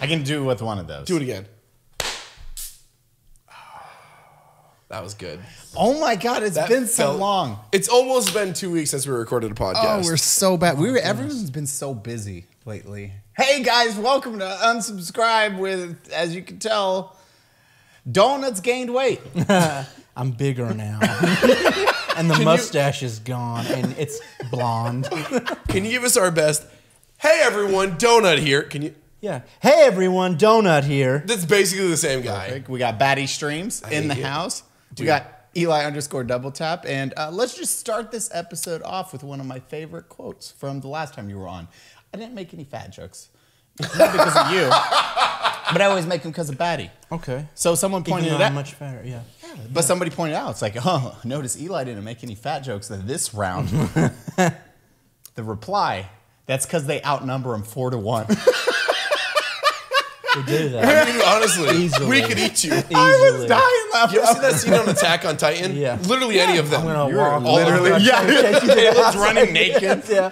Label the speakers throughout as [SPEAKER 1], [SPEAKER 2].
[SPEAKER 1] I can do with one of those.
[SPEAKER 2] Do it again. That was good.
[SPEAKER 1] Oh my God, it's been so long.
[SPEAKER 2] It's almost been 2 weeks since we recorded a podcast.
[SPEAKER 1] Oh, we're so bad. Everyone's been so busy lately. Hey guys, welcome to Unsubscribe with, as you can tell, Donuts gained weight.
[SPEAKER 3] I'm bigger now. And the mustache is gone and it's blonde.
[SPEAKER 2] Can you give us our best? Hey everyone, Donut here. Can you?
[SPEAKER 3] Yeah. Hey everyone, Donut here.
[SPEAKER 2] That's basically the same guy.
[SPEAKER 1] We got Batty Streams in the house. We got Eli_double tap. And let's just start this episode off with one of my favorite quotes from the last time you were on. I didn't make any fat jokes. Not because of you, but I always make them because of Batty.
[SPEAKER 3] Okay.
[SPEAKER 1] So someone pointed it out.
[SPEAKER 3] Much fatter, yeah.
[SPEAKER 1] But somebody pointed out, it's like, oh, notice Eli didn't make any fat jokes in this round. The reply, that's because they outnumber him 4-1.
[SPEAKER 3] They do that.
[SPEAKER 2] I mean, honestly,
[SPEAKER 3] Easily.
[SPEAKER 2] we could eat you.
[SPEAKER 1] I was dying laughing.
[SPEAKER 2] You ever see that scene on Attack on Titan?
[SPEAKER 3] Yeah.
[SPEAKER 2] Literally any of them.
[SPEAKER 3] I'm gonna
[SPEAKER 1] You're
[SPEAKER 3] walk
[SPEAKER 1] literally,
[SPEAKER 3] all
[SPEAKER 1] yeah. Caleb's running naked.
[SPEAKER 3] Yeah.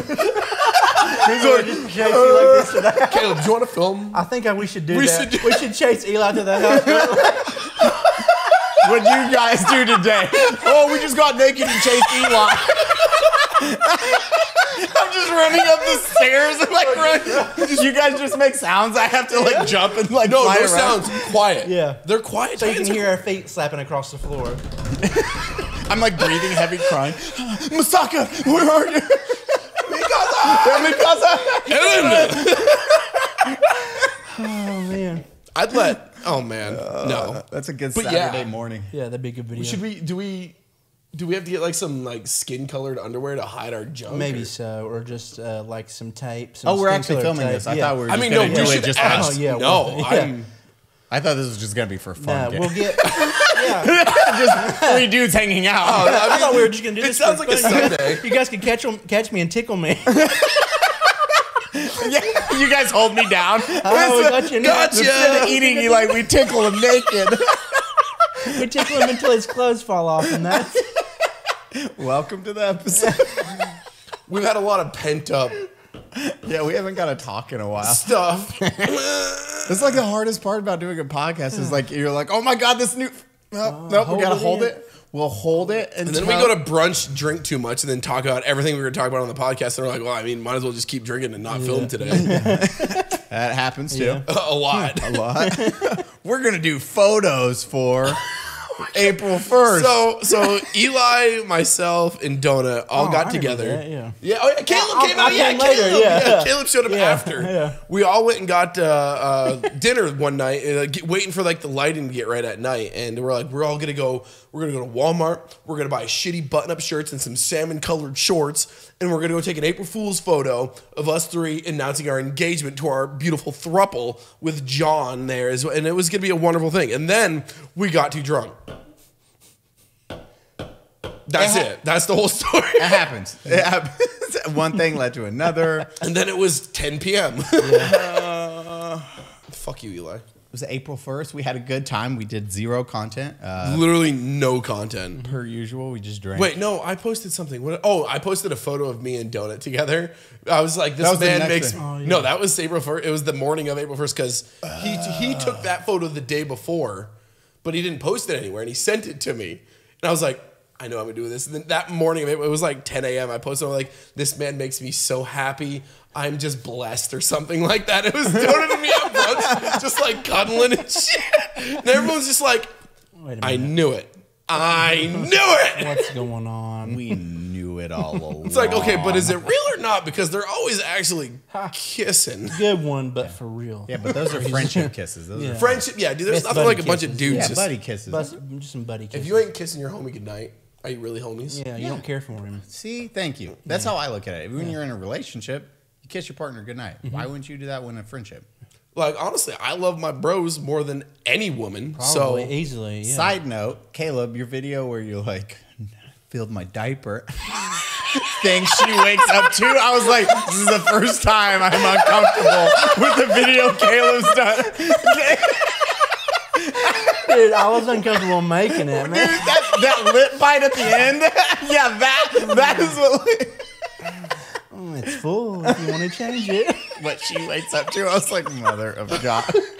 [SPEAKER 3] Just chase you like this to that.
[SPEAKER 2] Caleb, do you want to film?
[SPEAKER 3] I think we should do
[SPEAKER 2] We
[SPEAKER 3] that.
[SPEAKER 2] should do
[SPEAKER 3] We should chase Eli to the house.
[SPEAKER 1] What you guys do today? Oh, we just got naked and chased Eli. I'm just running up the stairs and like run. You guys just make sounds. I have to like jump and like
[SPEAKER 2] No
[SPEAKER 1] fly around.
[SPEAKER 2] sounds. Quiet.
[SPEAKER 3] Yeah.
[SPEAKER 2] They're quiet.
[SPEAKER 3] So you can hear our feet slapping across the floor.
[SPEAKER 1] I'm like breathing heavy, crying. Masaka, where are you? Mikasa.
[SPEAKER 3] Oh man.
[SPEAKER 2] I'd let. Oh man, no.
[SPEAKER 1] That's a good
[SPEAKER 2] But
[SPEAKER 1] Saturday
[SPEAKER 2] yeah.
[SPEAKER 1] morning.
[SPEAKER 3] Yeah, that'd be a good video.
[SPEAKER 2] Should we? Do we have to get like some like skin colored underwear to hide our junk?
[SPEAKER 3] Maybe
[SPEAKER 2] or-
[SPEAKER 3] so, or just like some tape.
[SPEAKER 1] Oh, we're actually
[SPEAKER 3] skin-colored
[SPEAKER 1] filming
[SPEAKER 3] tape.
[SPEAKER 1] this. I
[SPEAKER 3] Yeah.
[SPEAKER 1] thought we were.
[SPEAKER 2] I
[SPEAKER 1] Just
[SPEAKER 2] mean,
[SPEAKER 1] gonna
[SPEAKER 2] no.
[SPEAKER 1] do
[SPEAKER 2] We
[SPEAKER 1] it
[SPEAKER 2] should
[SPEAKER 1] just
[SPEAKER 2] ask.
[SPEAKER 3] Oh, yeah,
[SPEAKER 2] no,
[SPEAKER 3] well,
[SPEAKER 2] I'm.
[SPEAKER 1] I thought this was just gonna be for fun.
[SPEAKER 3] We'll get. Yeah.
[SPEAKER 1] Just 3 dudes hanging out.
[SPEAKER 3] I thought we were just gonna do
[SPEAKER 2] It
[SPEAKER 3] this.
[SPEAKER 2] sounds
[SPEAKER 3] for
[SPEAKER 2] like a
[SPEAKER 3] fun.
[SPEAKER 2] Sunday.
[SPEAKER 3] You guys can catch me and tickle me.
[SPEAKER 1] Yeah, you guys hold me down.
[SPEAKER 3] Oh, we got you.
[SPEAKER 2] Gotcha.
[SPEAKER 1] Instead of eating you, like we tickle him naked.
[SPEAKER 3] We tickle him until his clothes fall off, and that's.
[SPEAKER 1] Welcome to the episode.
[SPEAKER 2] We've had a lot of pent up
[SPEAKER 1] Yeah, we haven't got to talk in a while.
[SPEAKER 2] stuff.
[SPEAKER 1] It's like the hardest part about doing a podcast is like you're like, oh my god, this new. Nope, we
[SPEAKER 3] hold
[SPEAKER 1] gotta
[SPEAKER 3] it
[SPEAKER 1] hold
[SPEAKER 3] in.
[SPEAKER 1] it. We'll hold it
[SPEAKER 2] And then we go to brunch, drink too much, and then talk about everything we were talking about on the podcast. And we're like, well, I mean, might as well just keep drinking and not film today.
[SPEAKER 1] That happens too.
[SPEAKER 3] Yeah.
[SPEAKER 2] A lot.
[SPEAKER 1] A lot. We're gonna do photos for April 1st.
[SPEAKER 2] So Eli, myself, and Donut all
[SPEAKER 3] Oh,
[SPEAKER 2] got
[SPEAKER 3] I
[SPEAKER 2] together.
[SPEAKER 3] remember that,
[SPEAKER 2] Yeah. Oh, yeah. Caleb came
[SPEAKER 3] I
[SPEAKER 2] out. Yeah,
[SPEAKER 3] came later,
[SPEAKER 2] Caleb.
[SPEAKER 3] yeah.
[SPEAKER 2] Caleb showed up after.
[SPEAKER 3] yeah.
[SPEAKER 2] We all went and got dinner one night, waiting for like the lighting to get right at night. And we're like, we're gonna go to Walmart. We're gonna buy shitty button-up shirts and some salmon-colored shorts, and we're gonna go take an April Fool's photo of us 3 announcing our engagement to our beautiful throuple with John there, and it was gonna be a wonderful thing. And then we got too drunk. That's it. That's the whole story.
[SPEAKER 1] It happens. It happens. One thing led to another.
[SPEAKER 2] And then it was 10 p.m. Fuck you, Eli.
[SPEAKER 1] It was April 1st. We had a good time. We did 0 content.
[SPEAKER 2] Literally no content.
[SPEAKER 1] Per usual, we just drank.
[SPEAKER 2] Wait, no, I posted something. I posted a photo of me and Donut together. I was like,
[SPEAKER 1] That
[SPEAKER 2] this
[SPEAKER 1] was the
[SPEAKER 2] man
[SPEAKER 1] next
[SPEAKER 2] makes...
[SPEAKER 1] thing.
[SPEAKER 3] Oh, yeah.
[SPEAKER 2] No, that was April 1st. It was the morning of April 1st because he took that photo the day before, but he didn't post it anywhere, and he sent it to me. And I was like, I know I'm going to do this. And then that morning, it was like 10 a.m. I posted, I'm like, this man makes me so happy. I'm just blessed or something like that. It was Donut and me at brunch, just like cuddling and shit. And everyone's just like,
[SPEAKER 3] Wait a minute.
[SPEAKER 2] I knew it. I knew it.
[SPEAKER 3] What's going on?
[SPEAKER 1] we knew it all along.
[SPEAKER 2] It's like, okay, but is it real or not? Because they're always actually kissing.
[SPEAKER 3] Good one, but for real.
[SPEAKER 1] Yeah, but those are friendship kisses. Those
[SPEAKER 3] Yeah.
[SPEAKER 1] are
[SPEAKER 2] Friendship, yeah, dude, there's
[SPEAKER 3] It's
[SPEAKER 2] nothing
[SPEAKER 3] buddy
[SPEAKER 2] like a bunch of
[SPEAKER 3] kisses.
[SPEAKER 2] dudes
[SPEAKER 1] yeah,
[SPEAKER 2] just...
[SPEAKER 1] buddy kisses.
[SPEAKER 3] Just some buddy kisses.
[SPEAKER 2] If you ain't kissing your homie goodnight, are you really homies?
[SPEAKER 3] Yeah, you don't care for him.
[SPEAKER 1] See, thank you. That's how I look at it. When you're in a relationship, you kiss your partner goodnight. Why wouldn't you do that when in a friendship?
[SPEAKER 2] Like, honestly, I love my bros more than any woman.
[SPEAKER 3] Probably
[SPEAKER 2] So,
[SPEAKER 3] easily. Yeah.
[SPEAKER 1] Side note, Caleb, your video where you like filled my diaper thing she wakes up to, I was like, this is the first time I'm uncomfortable with the video Caleb's done.
[SPEAKER 3] Dude, I was uncomfortable making it,
[SPEAKER 1] Dude,
[SPEAKER 3] man.
[SPEAKER 1] that lip bite at the end, yeah, that is what.
[SPEAKER 3] It's full if you want to change it.
[SPEAKER 1] what she wakes up to. I was like, mother of God.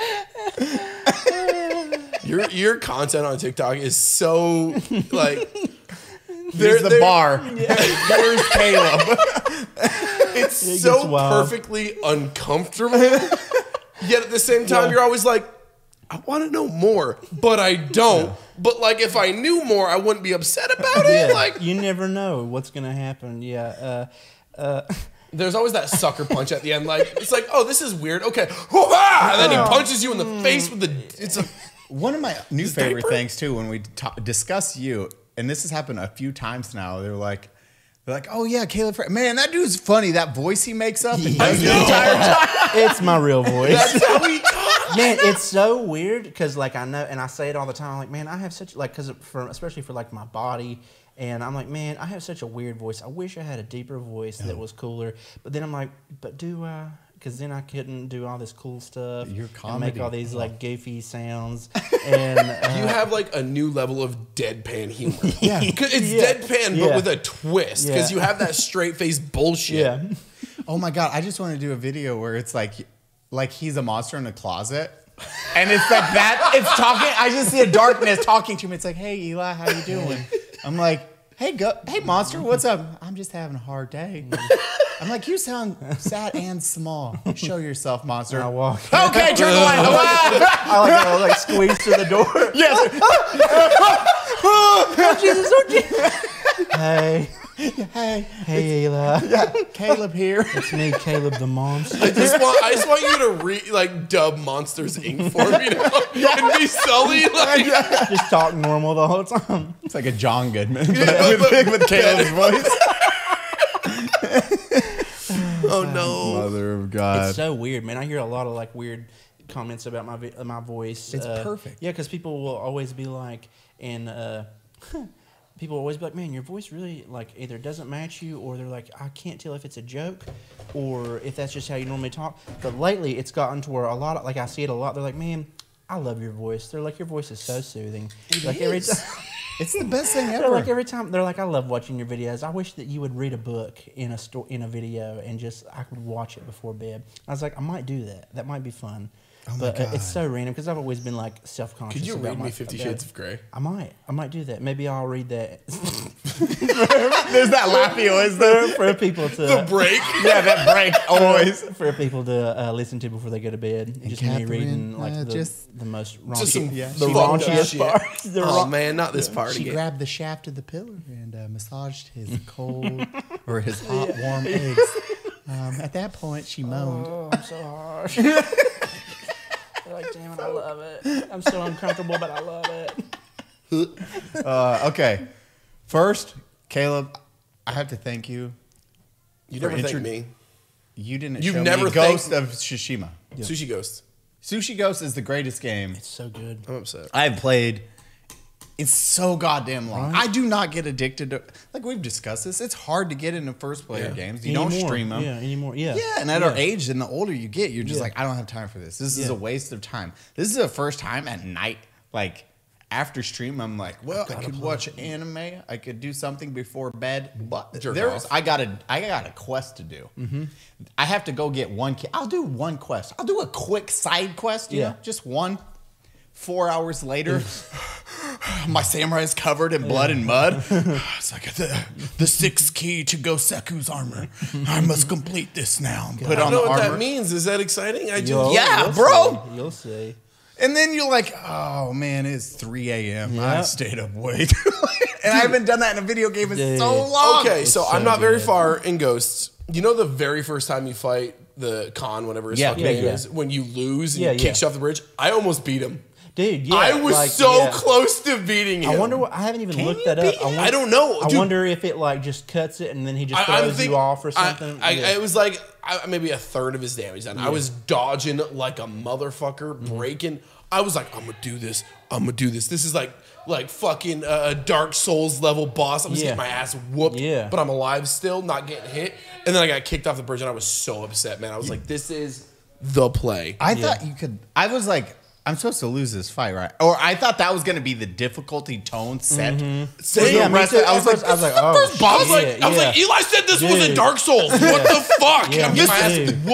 [SPEAKER 2] Your content on TikTok is so like
[SPEAKER 1] There's the bar. There's Caleb.
[SPEAKER 2] It's
[SPEAKER 3] It
[SPEAKER 2] so
[SPEAKER 3] gets wild.
[SPEAKER 2] perfectly uncomfortable. Yet at the same time, you're always like, I want to know more, but I don't. But like, if I knew more, I wouldn't be upset about it.
[SPEAKER 3] Yeah,
[SPEAKER 2] Like,
[SPEAKER 3] you never know what's gonna happen. Yeah.
[SPEAKER 2] there's always that sucker punch at the end. Like, it's like, oh, this is weird. Okay, hoo-ha! And then he punches you in the face with the. It's a.
[SPEAKER 1] One of my new favorite
[SPEAKER 2] diaper?
[SPEAKER 1] things too, when we discuss you, and this has happened a few times now. They're like, oh yeah, Caleb, man, that dude's funny. That voice he makes up and does the entire time.
[SPEAKER 3] It's my real voice.
[SPEAKER 2] That's how he talks.
[SPEAKER 3] Man, it's so weird because like I know, and I say it all the time. I'm like, man, I have such like especially for like my body, and I'm like, man, I have such a weird voice. I wish I had a deeper voice that was cooler. But then I'm like, but do I? Because then I couldn't do all this cool stuff.
[SPEAKER 1] Your
[SPEAKER 3] and
[SPEAKER 1] comedy.
[SPEAKER 3] make all these like goofy sounds. And
[SPEAKER 2] You have like a new level of deadpan humor.
[SPEAKER 3] Yeah.
[SPEAKER 2] 'Cause it's
[SPEAKER 3] Yeah.
[SPEAKER 2] deadpan,
[SPEAKER 3] Yeah.
[SPEAKER 2] but with a twist. Because
[SPEAKER 3] Yeah.
[SPEAKER 2] you have that straight face bullshit.
[SPEAKER 3] yeah,
[SPEAKER 1] Oh my God, I just want to do a video where it's like he's a monster in a closet. And it's like that, it's talking, I just see a darkness talking to him. It's like, hey Eli, how you doing? I'm like, hey monster, what's up? I'm just having a hard day. I'm like, you sound sad and small. Show yourself, monster.
[SPEAKER 3] I walk.
[SPEAKER 1] Okay, turn the light off.
[SPEAKER 3] I like squeeze through the door.
[SPEAKER 1] Yes.
[SPEAKER 3] Oh Jesus! Oh Jesus! Hey,
[SPEAKER 1] Hey,
[SPEAKER 3] hey, Eli.
[SPEAKER 1] yeah, Caleb here.
[SPEAKER 3] It's me, Caleb the monster.
[SPEAKER 2] I just want you to dub Monsters Inc. for me and be Sully. Like,
[SPEAKER 3] Just talk normal the whole time.
[SPEAKER 1] It's like a John Goodman,
[SPEAKER 2] but
[SPEAKER 1] with Caleb's voice.
[SPEAKER 2] oh no.
[SPEAKER 1] Mother of God.
[SPEAKER 3] It's so weird, man. I hear a lot of like weird comments about my voice.
[SPEAKER 1] It's perfect.
[SPEAKER 3] Yeah, because people will always be like, people will always be like, man, your voice really like either doesn't match you, or they're like, I can't tell if it's a joke, or if that's just how you normally talk. But lately, it's gotten to where a lot of like I see it a lot. They're like, man, I love your voice. They're like, your voice is so soothing. Like every time.
[SPEAKER 1] It's the best thing
[SPEAKER 3] They're
[SPEAKER 1] ever.
[SPEAKER 3] like every time they're like, I love watching your videos. I wish that you would read a book in a video and just I could watch it before bed. I was like, I might do that. That might be fun.
[SPEAKER 1] Oh my
[SPEAKER 3] But
[SPEAKER 1] God.
[SPEAKER 3] it's so random because I've always been like self-conscious.
[SPEAKER 2] Could you
[SPEAKER 3] about
[SPEAKER 2] read me
[SPEAKER 3] my-
[SPEAKER 2] 50
[SPEAKER 3] about
[SPEAKER 2] Shades
[SPEAKER 3] it.
[SPEAKER 2] of Grey?
[SPEAKER 3] I might do that. Maybe I'll read that
[SPEAKER 1] There's that laughy always there.
[SPEAKER 3] for people to
[SPEAKER 2] The break.
[SPEAKER 1] Yeah, that break always.
[SPEAKER 3] for people to listen to before they go to bed. Just me
[SPEAKER 1] Catherine,
[SPEAKER 3] reading like
[SPEAKER 1] just-
[SPEAKER 3] the most raunchy,
[SPEAKER 2] Just some
[SPEAKER 1] Yeah.
[SPEAKER 3] the
[SPEAKER 2] fucked
[SPEAKER 3] raunchiest
[SPEAKER 2] up shit.
[SPEAKER 3] parts. The
[SPEAKER 2] Oh
[SPEAKER 3] ra-
[SPEAKER 2] man, not this part
[SPEAKER 1] She
[SPEAKER 2] again.
[SPEAKER 1] grabbed the shaft of the pillar and massaged his cold or his hot, warm eggs. At that point, she moaned.
[SPEAKER 3] Oh, I'm so harsh. They're like, damn it, I love it. I'm so uncomfortable, but I love it.
[SPEAKER 1] Okay. First, Caleb, I have to thank you.
[SPEAKER 2] You
[SPEAKER 1] For
[SPEAKER 2] never thank
[SPEAKER 1] intro-
[SPEAKER 2] me.
[SPEAKER 1] You didn't
[SPEAKER 2] You've
[SPEAKER 1] show
[SPEAKER 2] never
[SPEAKER 1] me
[SPEAKER 2] thanked-
[SPEAKER 1] Ghost of Tsushima.
[SPEAKER 2] Sushi Ghost.
[SPEAKER 1] Sushi Ghost is the greatest game
[SPEAKER 3] It's so good.
[SPEAKER 2] I'm upset.
[SPEAKER 1] I've played. It's so goddamn long. I do not get addicted to, like we've discussed this, it's hard to get into first player
[SPEAKER 2] Yeah.
[SPEAKER 1] games. You don't stream them.
[SPEAKER 3] Yeah, anymore. Yeah.
[SPEAKER 1] Yeah, and at our age, and the older you get, you're just
[SPEAKER 3] Yeah.
[SPEAKER 1] like, I don't have time for this. This is
[SPEAKER 3] Yeah.
[SPEAKER 1] a waste of time. This is the first time at night, like after stream, I'm like, well, I could watch anime, I could do something before bed, but
[SPEAKER 2] Jerk
[SPEAKER 1] there's
[SPEAKER 2] off.
[SPEAKER 1] I got a quest to do. I have to go get one. I'll do one quest. I'll do a quick side quest. You
[SPEAKER 3] Yeah.
[SPEAKER 1] know, just one. 4 hours later, my samurai is covered in blood and mud. It's like the sixth key to Goseku's armor. I must complete this now and put
[SPEAKER 2] I
[SPEAKER 1] on
[SPEAKER 2] don't
[SPEAKER 1] the
[SPEAKER 2] know what
[SPEAKER 1] armor.
[SPEAKER 2] that means. Is that exciting? I just
[SPEAKER 1] Yeah,
[SPEAKER 3] you'll
[SPEAKER 1] bro.
[SPEAKER 3] See. You'll see.
[SPEAKER 1] And then you're like, oh man, it's 3 a.m. I
[SPEAKER 3] Yeah.
[SPEAKER 1] stayed up way too late. And I haven't done that in a video game in
[SPEAKER 3] Dude.
[SPEAKER 1] so long.
[SPEAKER 2] Okay, so
[SPEAKER 3] It's
[SPEAKER 2] I'm
[SPEAKER 3] so
[SPEAKER 2] not very
[SPEAKER 3] good.
[SPEAKER 2] far in Ghosts. You know the very first time you fight the Khan, whatever his
[SPEAKER 1] Yeah,
[SPEAKER 2] fucking
[SPEAKER 1] yeah,
[SPEAKER 2] name
[SPEAKER 3] yeah.
[SPEAKER 2] is, when you lose and
[SPEAKER 3] Yeah,
[SPEAKER 2] he kicks you off the bridge, I almost beat him.
[SPEAKER 3] Dude, yeah.
[SPEAKER 2] I was
[SPEAKER 3] like,
[SPEAKER 2] so
[SPEAKER 3] yeah.
[SPEAKER 2] close to beating him.
[SPEAKER 3] I wonder what I haven't even
[SPEAKER 1] Can
[SPEAKER 3] looked
[SPEAKER 1] you
[SPEAKER 3] that up.
[SPEAKER 1] beat
[SPEAKER 2] I don't know.
[SPEAKER 3] I
[SPEAKER 2] Dude,
[SPEAKER 3] wonder if it like just cuts it and then he just
[SPEAKER 2] I'm
[SPEAKER 3] throws
[SPEAKER 2] thinking-
[SPEAKER 3] you off or something. Yeah.
[SPEAKER 2] It was like maybe a third of his damage done. I was dodging like a motherfucker,
[SPEAKER 3] Mm-hmm.
[SPEAKER 2] breaking. I was like, I'm gonna do this. I'm gonna do this. This is like fucking a Dark Souls level boss. I'm just
[SPEAKER 3] Yeah.
[SPEAKER 2] getting my ass whooped.
[SPEAKER 3] Yeah.
[SPEAKER 2] But I'm alive still, not getting hit. And then I got kicked off the bridge, and I was so upset, man. I was like, this is the play.
[SPEAKER 1] I thought you could. I was like, I'm supposed to lose this fight, right? Or I thought that was going to be the difficulty tone set.
[SPEAKER 2] Same.
[SPEAKER 3] Yeah, me too.
[SPEAKER 1] I was like,
[SPEAKER 3] I was like,
[SPEAKER 1] this is the
[SPEAKER 3] oh,
[SPEAKER 1] first boss.
[SPEAKER 2] I was like,
[SPEAKER 3] yeah.
[SPEAKER 2] Eli said this was a
[SPEAKER 3] Dude.
[SPEAKER 2] Dark Souls. What the fuck?
[SPEAKER 3] Yeah,
[SPEAKER 2] I'm
[SPEAKER 3] me
[SPEAKER 2] getting my ass
[SPEAKER 3] too.
[SPEAKER 2] whooped.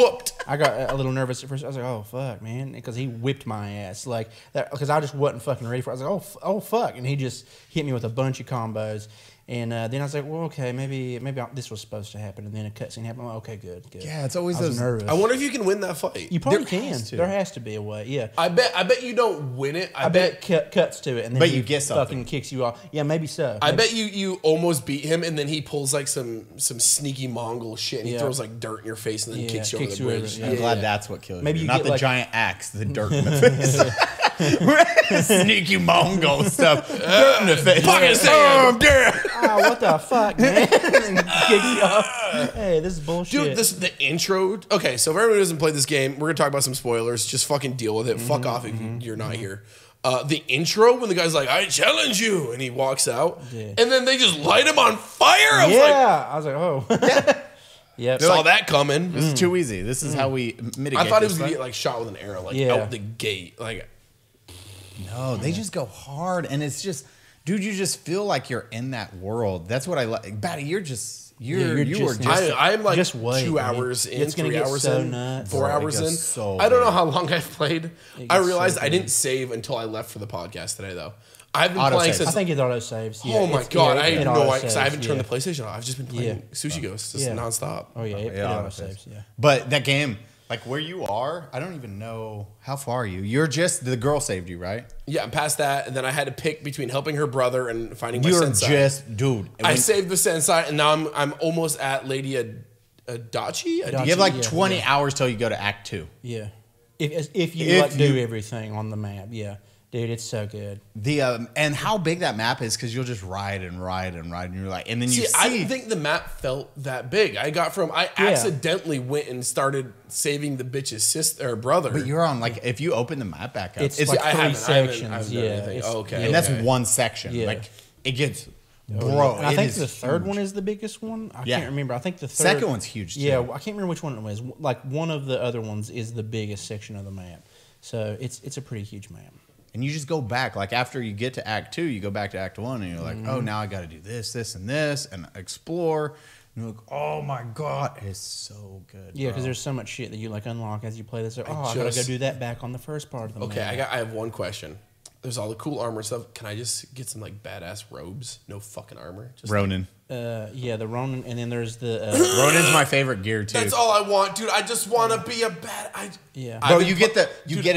[SPEAKER 3] I got a little nervous at first. I was like, "Oh fuck, man," because he whipped my ass like that. Because I just wasn't fucking ready for it. I was like, "Oh fuck," and he just hit me with a bunch of combos. And then I was like, well, okay, maybe this was supposed to happen. And then a cutscene happened. I'm like, okay, good.
[SPEAKER 1] Yeah, it's always
[SPEAKER 3] I was
[SPEAKER 1] those.
[SPEAKER 3] nervous.
[SPEAKER 2] I wonder if you can win that fight.
[SPEAKER 3] You probably
[SPEAKER 1] There
[SPEAKER 3] can.
[SPEAKER 1] has to.
[SPEAKER 3] There has to be a way. Yeah.
[SPEAKER 2] I bet you don't win it.
[SPEAKER 3] I bet cuts to it, and then
[SPEAKER 1] But
[SPEAKER 3] he
[SPEAKER 1] you get something.
[SPEAKER 3] fucking kicks you off. Yeah, maybe so.
[SPEAKER 2] I bet you almost beat him, and then he pulls like some sneaky Mongol shit, and he
[SPEAKER 3] Yeah.
[SPEAKER 2] throws like dirt in your face, and then
[SPEAKER 3] Yeah,
[SPEAKER 2] kicks you over
[SPEAKER 3] kicks
[SPEAKER 2] the
[SPEAKER 3] you over,
[SPEAKER 2] bridge.
[SPEAKER 3] yeah.
[SPEAKER 1] I'm glad that's what killed
[SPEAKER 3] Maybe
[SPEAKER 1] you.
[SPEAKER 3] you
[SPEAKER 1] Not
[SPEAKER 3] get
[SPEAKER 1] the
[SPEAKER 3] like-
[SPEAKER 1] giant axe, the dirt in the face. Sneaky Mongol stuff. Dirt in the face.
[SPEAKER 2] Pakistan.
[SPEAKER 3] Oh, what the fuck, man? And kicks you off. Hey, this is bullshit.
[SPEAKER 2] Dude, this the intro. Okay, so if everyone who doesn't play this game, we're gonna talk about some spoilers. Just fucking deal with it. Fuck off if you're not here. The intro when the guy's like, "I challenge you," and he walks out,
[SPEAKER 3] Yeah.
[SPEAKER 2] and then they just light him on fire. I was
[SPEAKER 3] yeah, I was like, oh. Yep.
[SPEAKER 2] like, saw that coming.
[SPEAKER 1] This is too easy. This is how we mitigate.
[SPEAKER 2] I thought he
[SPEAKER 1] this,
[SPEAKER 2] was gonna
[SPEAKER 1] right?
[SPEAKER 2] get like shot with an arrow, like
[SPEAKER 3] Yeah.
[SPEAKER 2] out the gate. Like,
[SPEAKER 1] No, they just go hard, and it's just, dude, you just feel like you're in that world. That's what I like. Batty, you're just,
[SPEAKER 3] you're
[SPEAKER 1] you were
[SPEAKER 3] just-
[SPEAKER 1] just.
[SPEAKER 2] I'm like
[SPEAKER 3] just wait,
[SPEAKER 2] 2
[SPEAKER 3] man.
[SPEAKER 2] hours in,
[SPEAKER 3] It's gonna
[SPEAKER 2] 3
[SPEAKER 3] get
[SPEAKER 2] hours
[SPEAKER 3] so
[SPEAKER 2] in,
[SPEAKER 3] nuts.
[SPEAKER 2] 4
[SPEAKER 1] Bro, it
[SPEAKER 2] hours
[SPEAKER 1] goes
[SPEAKER 2] in.
[SPEAKER 1] so
[SPEAKER 2] I don't know
[SPEAKER 1] big.
[SPEAKER 2] how long I've played.
[SPEAKER 3] It
[SPEAKER 2] I
[SPEAKER 3] gets
[SPEAKER 2] realized
[SPEAKER 3] so
[SPEAKER 2] I
[SPEAKER 3] big.
[SPEAKER 2] didn't save until I left for the podcast today, though. I've been
[SPEAKER 1] Auto
[SPEAKER 2] playing
[SPEAKER 1] save.
[SPEAKER 2] since.
[SPEAKER 3] I think it auto saves. Yeah,
[SPEAKER 2] Oh my
[SPEAKER 3] it's-
[SPEAKER 2] god!
[SPEAKER 3] yeah,
[SPEAKER 2] I
[SPEAKER 3] it
[SPEAKER 2] have no idea
[SPEAKER 3] auto
[SPEAKER 2] because I haven't
[SPEAKER 3] saves,
[SPEAKER 2] turned
[SPEAKER 3] yeah.
[SPEAKER 2] the PlayStation off. I've just been playing
[SPEAKER 3] Yeah.
[SPEAKER 2] Sushi Ghost just
[SPEAKER 3] Yeah.
[SPEAKER 2] nonstop.
[SPEAKER 3] Oh yeah, it
[SPEAKER 1] Yeah,
[SPEAKER 3] auto
[SPEAKER 1] auto
[SPEAKER 3] saves. Yeah.
[SPEAKER 1] But that game, like where you are, I don't even know how far are you. You're just the girl saved you, right?
[SPEAKER 2] Yeah, I'm past that, and then I had to pick between helping her brother and finding my
[SPEAKER 1] You're
[SPEAKER 2] sensei.
[SPEAKER 1] just, dude.
[SPEAKER 2] I saved the sensei, and now I'm almost at Lady Adachi.
[SPEAKER 1] you have like
[SPEAKER 3] Yeah,
[SPEAKER 1] 20
[SPEAKER 3] yeah.
[SPEAKER 1] hours till you go to Act 2.
[SPEAKER 3] Yeah. If you
[SPEAKER 1] If
[SPEAKER 3] like do
[SPEAKER 1] you-
[SPEAKER 3] everything on the map, yeah, dude, it's so good.
[SPEAKER 1] The and how big that map is, because you'll just ride and ride and ride, and you're like, and then you
[SPEAKER 2] See,
[SPEAKER 1] see.
[SPEAKER 2] I didn't think the map felt that big. I accidentally went and started saving the bitch's sister or brother.
[SPEAKER 1] but you're on like, if you open the map back up,
[SPEAKER 3] It's
[SPEAKER 1] it's
[SPEAKER 3] like
[SPEAKER 2] I
[SPEAKER 3] 3
[SPEAKER 2] haven't
[SPEAKER 3] sections.
[SPEAKER 2] done
[SPEAKER 3] Yeah,
[SPEAKER 2] anything.
[SPEAKER 3] it's-
[SPEAKER 2] Oh, okay.
[SPEAKER 1] and that's
[SPEAKER 2] okay.
[SPEAKER 1] one section.
[SPEAKER 3] Yeah.
[SPEAKER 1] Like it gets, bro.
[SPEAKER 3] And I
[SPEAKER 1] it
[SPEAKER 3] think
[SPEAKER 1] is
[SPEAKER 3] the third
[SPEAKER 1] huge.
[SPEAKER 3] one is the biggest one. I
[SPEAKER 1] Yeah.
[SPEAKER 3] can't remember. I think the third,
[SPEAKER 1] Second one's huge, too.
[SPEAKER 3] Yeah, I can't remember which one it was. Like one of the other ones is the biggest section of the map. So it's a pretty huge map.
[SPEAKER 1] And you just go back. Like after you get to Act 2, you go back to Act 1, and you're like, oh, now I got to do this, this, and this, and explore. And you're like, oh my god, it's so good.
[SPEAKER 3] Yeah, because
[SPEAKER 1] bro.
[SPEAKER 3] there's so much shit that you like unlock as you play this. Like, I gotta go
[SPEAKER 2] just-
[SPEAKER 3] do that back on the first part of the
[SPEAKER 2] Okay,
[SPEAKER 3] map.
[SPEAKER 2] I have one question. There's all the cool armor stuff. Can I just get some like badass robes? No fucking armor. Just
[SPEAKER 1] Ronin.
[SPEAKER 3] Yeah, the Ronin, and then there's the
[SPEAKER 1] Ronin's my favorite gear too.
[SPEAKER 2] That's all I want, dude. I just want to be a
[SPEAKER 3] Yeah.
[SPEAKER 1] Bro,
[SPEAKER 2] I've
[SPEAKER 1] you
[SPEAKER 2] been
[SPEAKER 1] get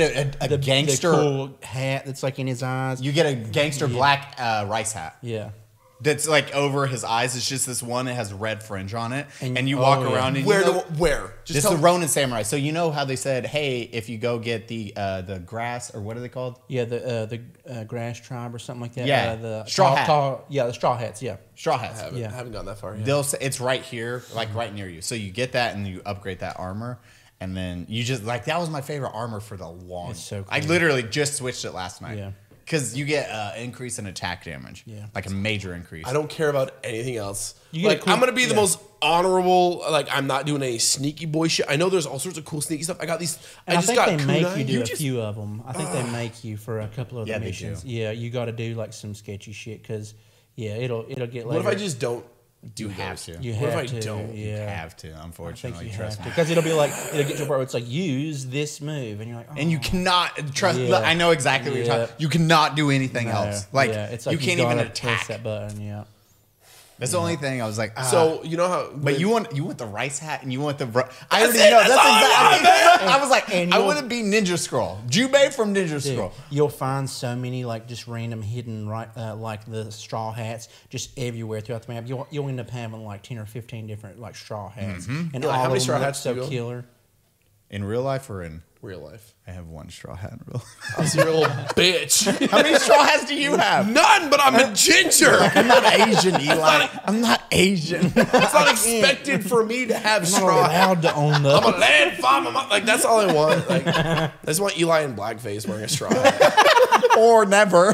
[SPEAKER 1] a gangster.
[SPEAKER 3] the cool hat that's like in his eyes.
[SPEAKER 1] You get a gangster black rice hat.
[SPEAKER 3] Yeah.
[SPEAKER 1] That's like over his eyes. It's just this one that has red fringe on it,
[SPEAKER 3] And-
[SPEAKER 1] and you
[SPEAKER 3] oh,
[SPEAKER 1] walk
[SPEAKER 3] yeah.
[SPEAKER 1] around and
[SPEAKER 2] Where?
[SPEAKER 1] you know,
[SPEAKER 2] Where?
[SPEAKER 1] this
[SPEAKER 2] Just
[SPEAKER 1] is
[SPEAKER 2] tell
[SPEAKER 1] the
[SPEAKER 2] me.
[SPEAKER 1] Ronin samurai. So you know how they said, hey, if you go get the grass or what are they called?
[SPEAKER 3] Yeah, the grass tribe or something like that.
[SPEAKER 1] Yeah.
[SPEAKER 3] The
[SPEAKER 1] Straw hat.
[SPEAKER 3] yeah, the straw hats. Yeah.
[SPEAKER 1] Straw hats.
[SPEAKER 2] I haven't gone that far yet.
[SPEAKER 1] They'll say it's right here, like right near you. So you get that and you upgrade that armor, and then you just like that was my favorite armor for the long.
[SPEAKER 3] It's so
[SPEAKER 1] I
[SPEAKER 3] cool.
[SPEAKER 1] literally just switched it last night.
[SPEAKER 3] Yeah.
[SPEAKER 1] Because you get increase in attack damage.
[SPEAKER 3] Yeah.
[SPEAKER 1] Like a major increase.
[SPEAKER 2] I don't care about anything else.
[SPEAKER 3] You get
[SPEAKER 2] Like
[SPEAKER 3] a cool-
[SPEAKER 2] I'm gonna be the
[SPEAKER 3] yeah.
[SPEAKER 2] most honorable. Like I'm not doing any sneaky boy shit. I know there's all sorts of cool sneaky stuff. I got these.
[SPEAKER 3] And I,
[SPEAKER 2] just
[SPEAKER 3] think
[SPEAKER 2] got
[SPEAKER 3] they make
[SPEAKER 2] kunai.
[SPEAKER 3] you do a
[SPEAKER 2] just-
[SPEAKER 3] few of them. I think they make you for a couple of
[SPEAKER 1] Yeah,
[SPEAKER 3] the
[SPEAKER 1] they
[SPEAKER 3] missions.
[SPEAKER 1] do.
[SPEAKER 3] Yeah, you got to do like some sketchy shit because it'll get later.
[SPEAKER 2] What if I just don't do
[SPEAKER 1] You have
[SPEAKER 2] those?
[SPEAKER 1] to.
[SPEAKER 3] You
[SPEAKER 2] What
[SPEAKER 3] have
[SPEAKER 2] if I
[SPEAKER 3] to.
[SPEAKER 2] don't?
[SPEAKER 3] Yeah.
[SPEAKER 1] You have to,
[SPEAKER 3] I think
[SPEAKER 1] unfortunately.
[SPEAKER 3] you
[SPEAKER 1] Trust
[SPEAKER 3] have
[SPEAKER 1] me.
[SPEAKER 3] to because it'll be like it'll get to a part where it's like use this move and you're like
[SPEAKER 1] And you cannot trust.
[SPEAKER 3] Yeah.
[SPEAKER 1] I know exactly what you're
[SPEAKER 3] Yeah.
[SPEAKER 1] talking. You cannot do anything
[SPEAKER 3] no,
[SPEAKER 1] else. Like,
[SPEAKER 3] yeah, it's like
[SPEAKER 1] you can't even
[SPEAKER 3] gotta press
[SPEAKER 1] attack.
[SPEAKER 3] that button. Yeah.
[SPEAKER 1] That's the only thing I was like.
[SPEAKER 2] So you know how?
[SPEAKER 1] But you want the rice hat and you want the. I
[SPEAKER 2] That's
[SPEAKER 1] already
[SPEAKER 2] it,
[SPEAKER 1] know.
[SPEAKER 2] that's
[SPEAKER 1] That's
[SPEAKER 2] all I
[SPEAKER 1] exactly. I was like,
[SPEAKER 3] And
[SPEAKER 1] I
[SPEAKER 3] you'll-
[SPEAKER 1] want to be Ninja Scroll, Jubei from Ninja
[SPEAKER 3] Dude,
[SPEAKER 1] Scroll.
[SPEAKER 3] you'll find so many like just random hidden like the straw hats just everywhere throughout the map. You'll end up having like 10 or 15 different like straw hats, and
[SPEAKER 2] Yeah,
[SPEAKER 3] all
[SPEAKER 2] how
[SPEAKER 3] of
[SPEAKER 2] many
[SPEAKER 3] them
[SPEAKER 2] straw
[SPEAKER 3] look
[SPEAKER 2] hats do you
[SPEAKER 3] so
[SPEAKER 2] go?
[SPEAKER 3] killer.
[SPEAKER 1] In real life or in?
[SPEAKER 2] Real life.
[SPEAKER 1] I have one straw hat in real life.
[SPEAKER 2] I was your little bitch.
[SPEAKER 1] How many straw hats do you have?
[SPEAKER 2] None, but I'm a ginger.
[SPEAKER 1] I'm not Asian, Eli. I'm not Asian.
[SPEAKER 2] It's not expected for me to have
[SPEAKER 3] I'm not
[SPEAKER 2] straw.
[SPEAKER 3] allowed to own
[SPEAKER 2] I'm a
[SPEAKER 3] the.
[SPEAKER 2] land farmer. Like that's all I want. Like I just want Eli in blackface wearing a straw hat.
[SPEAKER 1] Or never.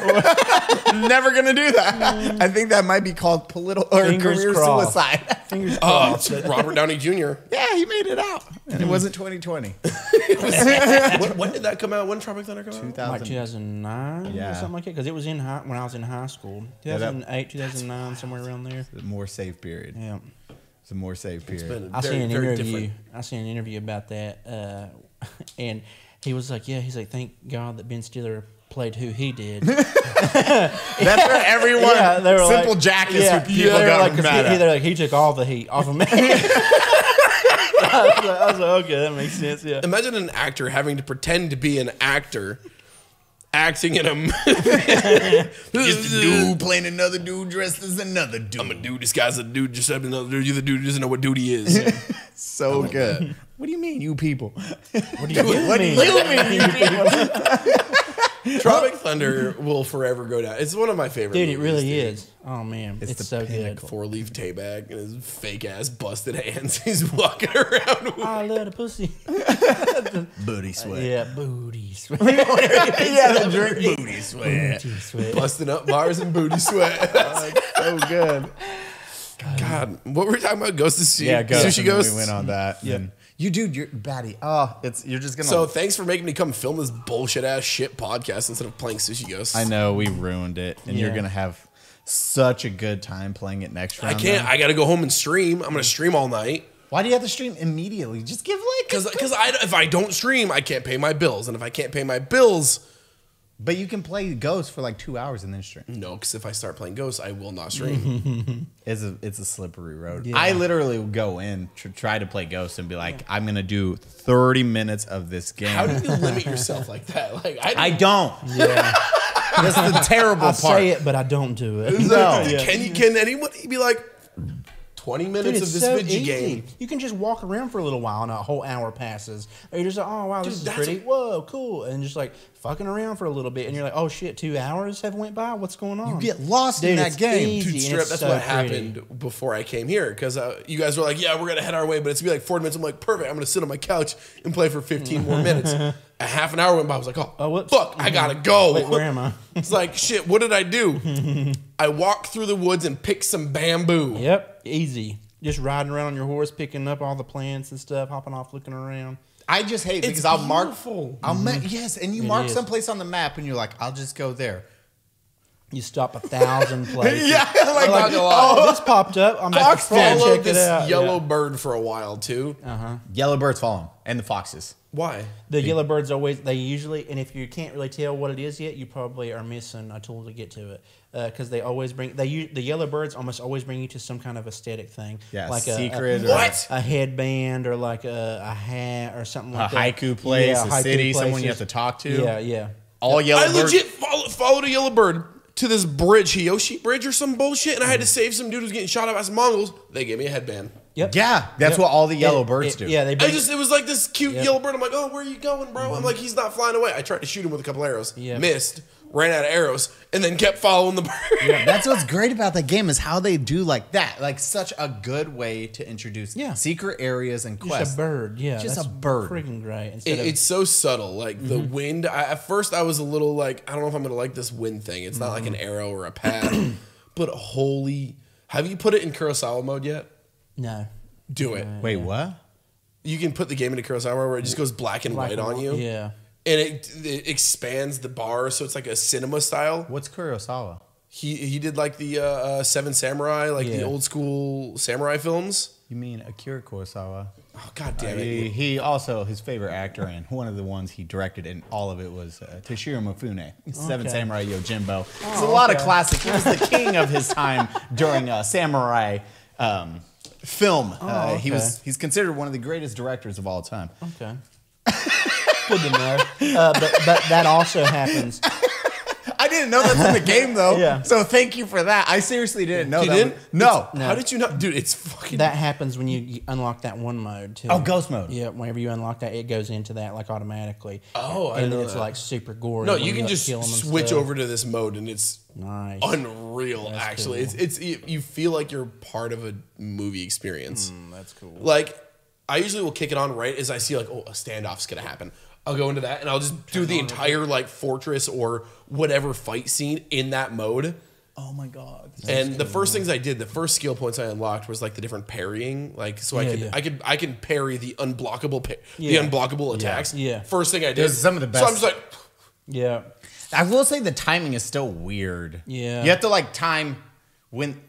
[SPEAKER 1] Never gonna do that. I think that might be called political or
[SPEAKER 3] Fingers
[SPEAKER 1] career
[SPEAKER 3] crossed.
[SPEAKER 1] suicide.
[SPEAKER 3] Fingers
[SPEAKER 2] Oh,
[SPEAKER 3] crossed.
[SPEAKER 2] it's Robert Downey Jr.
[SPEAKER 1] Yeah, he made it out. And it wasn't 2020.
[SPEAKER 2] When did that come out? When did Tropic Thunder come out?
[SPEAKER 1] 2000.
[SPEAKER 3] Like 2009
[SPEAKER 1] Yeah.
[SPEAKER 3] or something like that, because it was when I was in high school.
[SPEAKER 1] Yeah, that-
[SPEAKER 3] 2008, 2009, somewhere around there.
[SPEAKER 1] More safe period.
[SPEAKER 3] Yeah.
[SPEAKER 1] The Morse period.
[SPEAKER 3] I seen an interview. I seen an interview about that, and he was like, "Yeah, he's like, thank God that Ben Stiller played who he did."
[SPEAKER 1] That's where everyone.
[SPEAKER 3] they were
[SPEAKER 1] Simple
[SPEAKER 3] like,
[SPEAKER 1] Jack is who people
[SPEAKER 3] they were
[SPEAKER 1] got
[SPEAKER 3] like, 'cause
[SPEAKER 1] mad at.
[SPEAKER 3] they're like, he took all the heat off of me. I was like, okay, that makes sense. Yeah.
[SPEAKER 2] Imagine an actor having to pretend to be an actor, acting in a movie.
[SPEAKER 1] Just a dude playing another dude dressed as another dude.
[SPEAKER 2] I'm a dude. This guy's a dude. Just like another dude. You're the dude who doesn't know what dude he is.
[SPEAKER 1] So good. What do you mean, you people?
[SPEAKER 3] What do you mean?
[SPEAKER 2] Tropic Thunder will forever go down. It's one of my favorite
[SPEAKER 3] Dude, it
[SPEAKER 2] movies,
[SPEAKER 3] really
[SPEAKER 2] dude.
[SPEAKER 3] is. Oh man,
[SPEAKER 1] It's
[SPEAKER 3] it's
[SPEAKER 1] the
[SPEAKER 3] so
[SPEAKER 1] pinnacle.
[SPEAKER 2] 4-leaf tay bag and his fake ass busted hands. He's walking around with.
[SPEAKER 3] good. I love the pussy.
[SPEAKER 1] Booty sweat.
[SPEAKER 3] Yeah, booty sweat.
[SPEAKER 1] Yeah, the drink booty sweat.
[SPEAKER 3] Booty sweat.
[SPEAKER 2] Busting up bars and booty sweat.
[SPEAKER 1] So good.
[SPEAKER 2] God, what were we talking about? Ghost of Sushi?
[SPEAKER 1] Yeah, Ghost.
[SPEAKER 2] Sushi
[SPEAKER 1] and then
[SPEAKER 2] Ghost.
[SPEAKER 1] We went on that.
[SPEAKER 3] Yep.
[SPEAKER 1] And you're batty. Oh, you're just gonna.
[SPEAKER 2] So thanks for making me come film this bullshit ass shit podcast instead of playing Sushi Ghost.
[SPEAKER 1] I know we ruined it, and you're
[SPEAKER 3] Yeah.
[SPEAKER 1] gonna have such a good time playing it next round.
[SPEAKER 2] I can't.
[SPEAKER 1] now.
[SPEAKER 2] I got to go home and stream. I'm gonna stream all night
[SPEAKER 1] Why do you have to stream immediately? Just give like.
[SPEAKER 2] because if I don't stream, I can't pay my bills, and if I can't pay my bills,
[SPEAKER 1] But you can play Ghost for like 2 hours and then stream.
[SPEAKER 2] no, because if I start playing Ghost, I will not stream.
[SPEAKER 1] It's a slippery road.
[SPEAKER 3] Yeah.
[SPEAKER 1] I literally will go in try to play Ghost and be like, I'm gonna do 30 minutes of this game.
[SPEAKER 2] How do you limit yourself like that? Like
[SPEAKER 1] I don't.
[SPEAKER 3] Yeah.
[SPEAKER 1] That's the terrible
[SPEAKER 3] I
[SPEAKER 1] part.
[SPEAKER 3] say it, but I don't do it.
[SPEAKER 1] No.
[SPEAKER 2] Can anybody be like 20 minutes
[SPEAKER 3] Dude,
[SPEAKER 2] of
[SPEAKER 3] it's
[SPEAKER 2] this
[SPEAKER 3] so
[SPEAKER 2] video
[SPEAKER 3] easy.
[SPEAKER 2] game?
[SPEAKER 3] You can just walk around for a little while and a whole hour passes. Or you're just like, oh, wow, this is
[SPEAKER 2] that's
[SPEAKER 3] pretty. Whoa, cool. And just like fucking around for a little bit. And you're like, oh, shit, 2 hours have went by? What's going on?
[SPEAKER 1] You get lost
[SPEAKER 3] Dude,
[SPEAKER 1] in that
[SPEAKER 3] it's
[SPEAKER 1] game.
[SPEAKER 3] easy.
[SPEAKER 2] Dude,
[SPEAKER 3] and
[SPEAKER 2] strip,
[SPEAKER 3] it's
[SPEAKER 2] that's
[SPEAKER 3] so
[SPEAKER 2] what
[SPEAKER 3] pretty.
[SPEAKER 2] happened before I came here because you guys were like, yeah, we're going to head our way, but it's going to be like 40 minutes. I'm like, perfect. I'm going to sit on my couch and play for 15 more minutes. A half an hour went by. I was like,
[SPEAKER 3] Oh, whoops.
[SPEAKER 2] fuck, I got to go.
[SPEAKER 3] Wait, where am I?
[SPEAKER 2] It's like, shit, what did I do? I walked through the woods and picked some bamboo.
[SPEAKER 3] Yep, easy. Just riding around on your horse, picking up all the plants and stuff, hopping off, looking around.
[SPEAKER 1] I just hate
[SPEAKER 2] It's
[SPEAKER 1] because I'll mark.
[SPEAKER 2] beautiful.
[SPEAKER 1] Yes, and you mark
[SPEAKER 3] is.
[SPEAKER 1] someplace on the map, and you're like, I'll just go there.
[SPEAKER 3] You stop 1,000 places.
[SPEAKER 1] Yeah, like,
[SPEAKER 3] Or like,
[SPEAKER 2] not gonna lie.
[SPEAKER 3] oh, this popped up. I'm
[SPEAKER 2] I
[SPEAKER 3] just gonna
[SPEAKER 2] followed
[SPEAKER 3] check
[SPEAKER 2] this
[SPEAKER 3] it out.
[SPEAKER 2] yellow
[SPEAKER 3] Yeah.
[SPEAKER 2] bird for a while too.
[SPEAKER 1] Yellowbirds follow them, and the foxes.
[SPEAKER 2] Why?
[SPEAKER 3] The yellowbirds always, they usually, and if you can't really tell what it is yet, you probably are missing a tool to get to it. Because they always bring, the yellowbirds almost always bring you to some kind of aesthetic thing.
[SPEAKER 1] Yeah,
[SPEAKER 3] like
[SPEAKER 1] secret.
[SPEAKER 2] What?
[SPEAKER 3] A headband or like a hat or something
[SPEAKER 1] A
[SPEAKER 3] like that.
[SPEAKER 1] haiku place, a
[SPEAKER 3] haiku
[SPEAKER 1] city, someone you
[SPEAKER 3] places.
[SPEAKER 1] have to talk to.
[SPEAKER 3] Yeah, yeah.
[SPEAKER 1] All
[SPEAKER 2] I
[SPEAKER 1] yellowbirds.
[SPEAKER 2] legit followed a yellow bird to this bridge, Hiyoshi Bridge or some bullshit, and I had to save some dude who's getting shot at by some Mongols. They gave me a headband.
[SPEAKER 3] Yep.
[SPEAKER 1] Yeah, that's
[SPEAKER 3] Yep.
[SPEAKER 1] what all the yellowbirds do.
[SPEAKER 3] Yeah, they
[SPEAKER 2] I
[SPEAKER 3] bring,
[SPEAKER 2] just, it was like this cute
[SPEAKER 3] Yep.
[SPEAKER 2] yellow bird. I'm like, oh, where are you going, bro? I'm like, he's not flying away. I tried to shoot him with a couple arrows.
[SPEAKER 3] Yep.
[SPEAKER 2] Missed, ran out of arrows, and then kept following the bird.
[SPEAKER 1] That's what's great about that game is how they do like that. Like such a good way to introduce
[SPEAKER 3] Yeah.
[SPEAKER 1] secret areas and quests.
[SPEAKER 3] just a bird. Yeah,
[SPEAKER 1] Just
[SPEAKER 3] that's
[SPEAKER 1] a bird.
[SPEAKER 3] Freaking great. Instead of,
[SPEAKER 2] It's so subtle. Like the wind. At first, I was a little like, I don't know if I'm going to like this wind thing. It's not like an arrow or a pad. But holy. Have you put it in Kurosawa mode yet?
[SPEAKER 3] no.
[SPEAKER 2] Do it.
[SPEAKER 1] Wait, what?
[SPEAKER 2] You can put the game into Kurosawa where it just goes black and white on you.
[SPEAKER 3] Yeah.
[SPEAKER 2] And it expands the bar, so it's like a cinema style.
[SPEAKER 1] What's Kurosawa?
[SPEAKER 2] He did like the Seven Samurai, like the
[SPEAKER 3] Yeah.
[SPEAKER 2] old school samurai films.
[SPEAKER 1] You mean Akira Kurosawa?
[SPEAKER 2] Oh god damn it!
[SPEAKER 1] He also, his favorite actor, and one of the ones he directed, and all of it was Toshiro Mifune, Seven
[SPEAKER 3] Okay.
[SPEAKER 1] Samurai Yojimbo. It's a lot of
[SPEAKER 3] okay.
[SPEAKER 1] classic. He was the king of his time during samurai film.
[SPEAKER 3] okay.
[SPEAKER 1] He's considered one of the greatest directors of all time.
[SPEAKER 3] Okay. Good to know. But that also happens.
[SPEAKER 1] I didn't know that's in the game though.
[SPEAKER 3] Yeah.
[SPEAKER 1] So thank you for that. I seriously didn't know
[SPEAKER 2] You
[SPEAKER 1] that.
[SPEAKER 2] didn't?
[SPEAKER 1] No.
[SPEAKER 2] How did you not, dude? It's fucking.
[SPEAKER 3] That happens when you unlock that one mode too.
[SPEAKER 1] Oh, ghost mode.
[SPEAKER 3] Yeah, whenever you unlock that, it goes into that like automatically.
[SPEAKER 2] Oh, I
[SPEAKER 3] and
[SPEAKER 2] didn't
[SPEAKER 3] then
[SPEAKER 2] know
[SPEAKER 3] it's
[SPEAKER 2] that.
[SPEAKER 3] like super gory.
[SPEAKER 2] no,
[SPEAKER 3] when
[SPEAKER 2] you can just
[SPEAKER 3] kill 'em and
[SPEAKER 2] switch
[SPEAKER 3] stuff.
[SPEAKER 2] over to this mode, and it's
[SPEAKER 3] Nice.
[SPEAKER 2] unreal.
[SPEAKER 3] That's
[SPEAKER 2] actually,
[SPEAKER 3] cool.
[SPEAKER 2] it's you feel like you're part of a movie experience.
[SPEAKER 3] That's cool.
[SPEAKER 2] Like, I usually will kick it on right as I see like, oh, a standoff's gonna happen. I'll go into that and I'll just do the entire like fortress or whatever fight scene in that mode.
[SPEAKER 1] Oh my god.
[SPEAKER 2] And the first things I did, the first skill points I unlocked was like the different parrying, like so
[SPEAKER 3] Yeah,
[SPEAKER 2] I can parry the unblockable
[SPEAKER 3] Yeah.
[SPEAKER 2] the unblockable attacks.
[SPEAKER 3] Yeah.
[SPEAKER 2] First thing I did.
[SPEAKER 1] Those are some of the
[SPEAKER 2] So I'm
[SPEAKER 1] best.
[SPEAKER 2] just like,
[SPEAKER 3] Yeah.
[SPEAKER 1] I will say the timing is still weird.
[SPEAKER 3] Yeah.
[SPEAKER 1] You have to like time when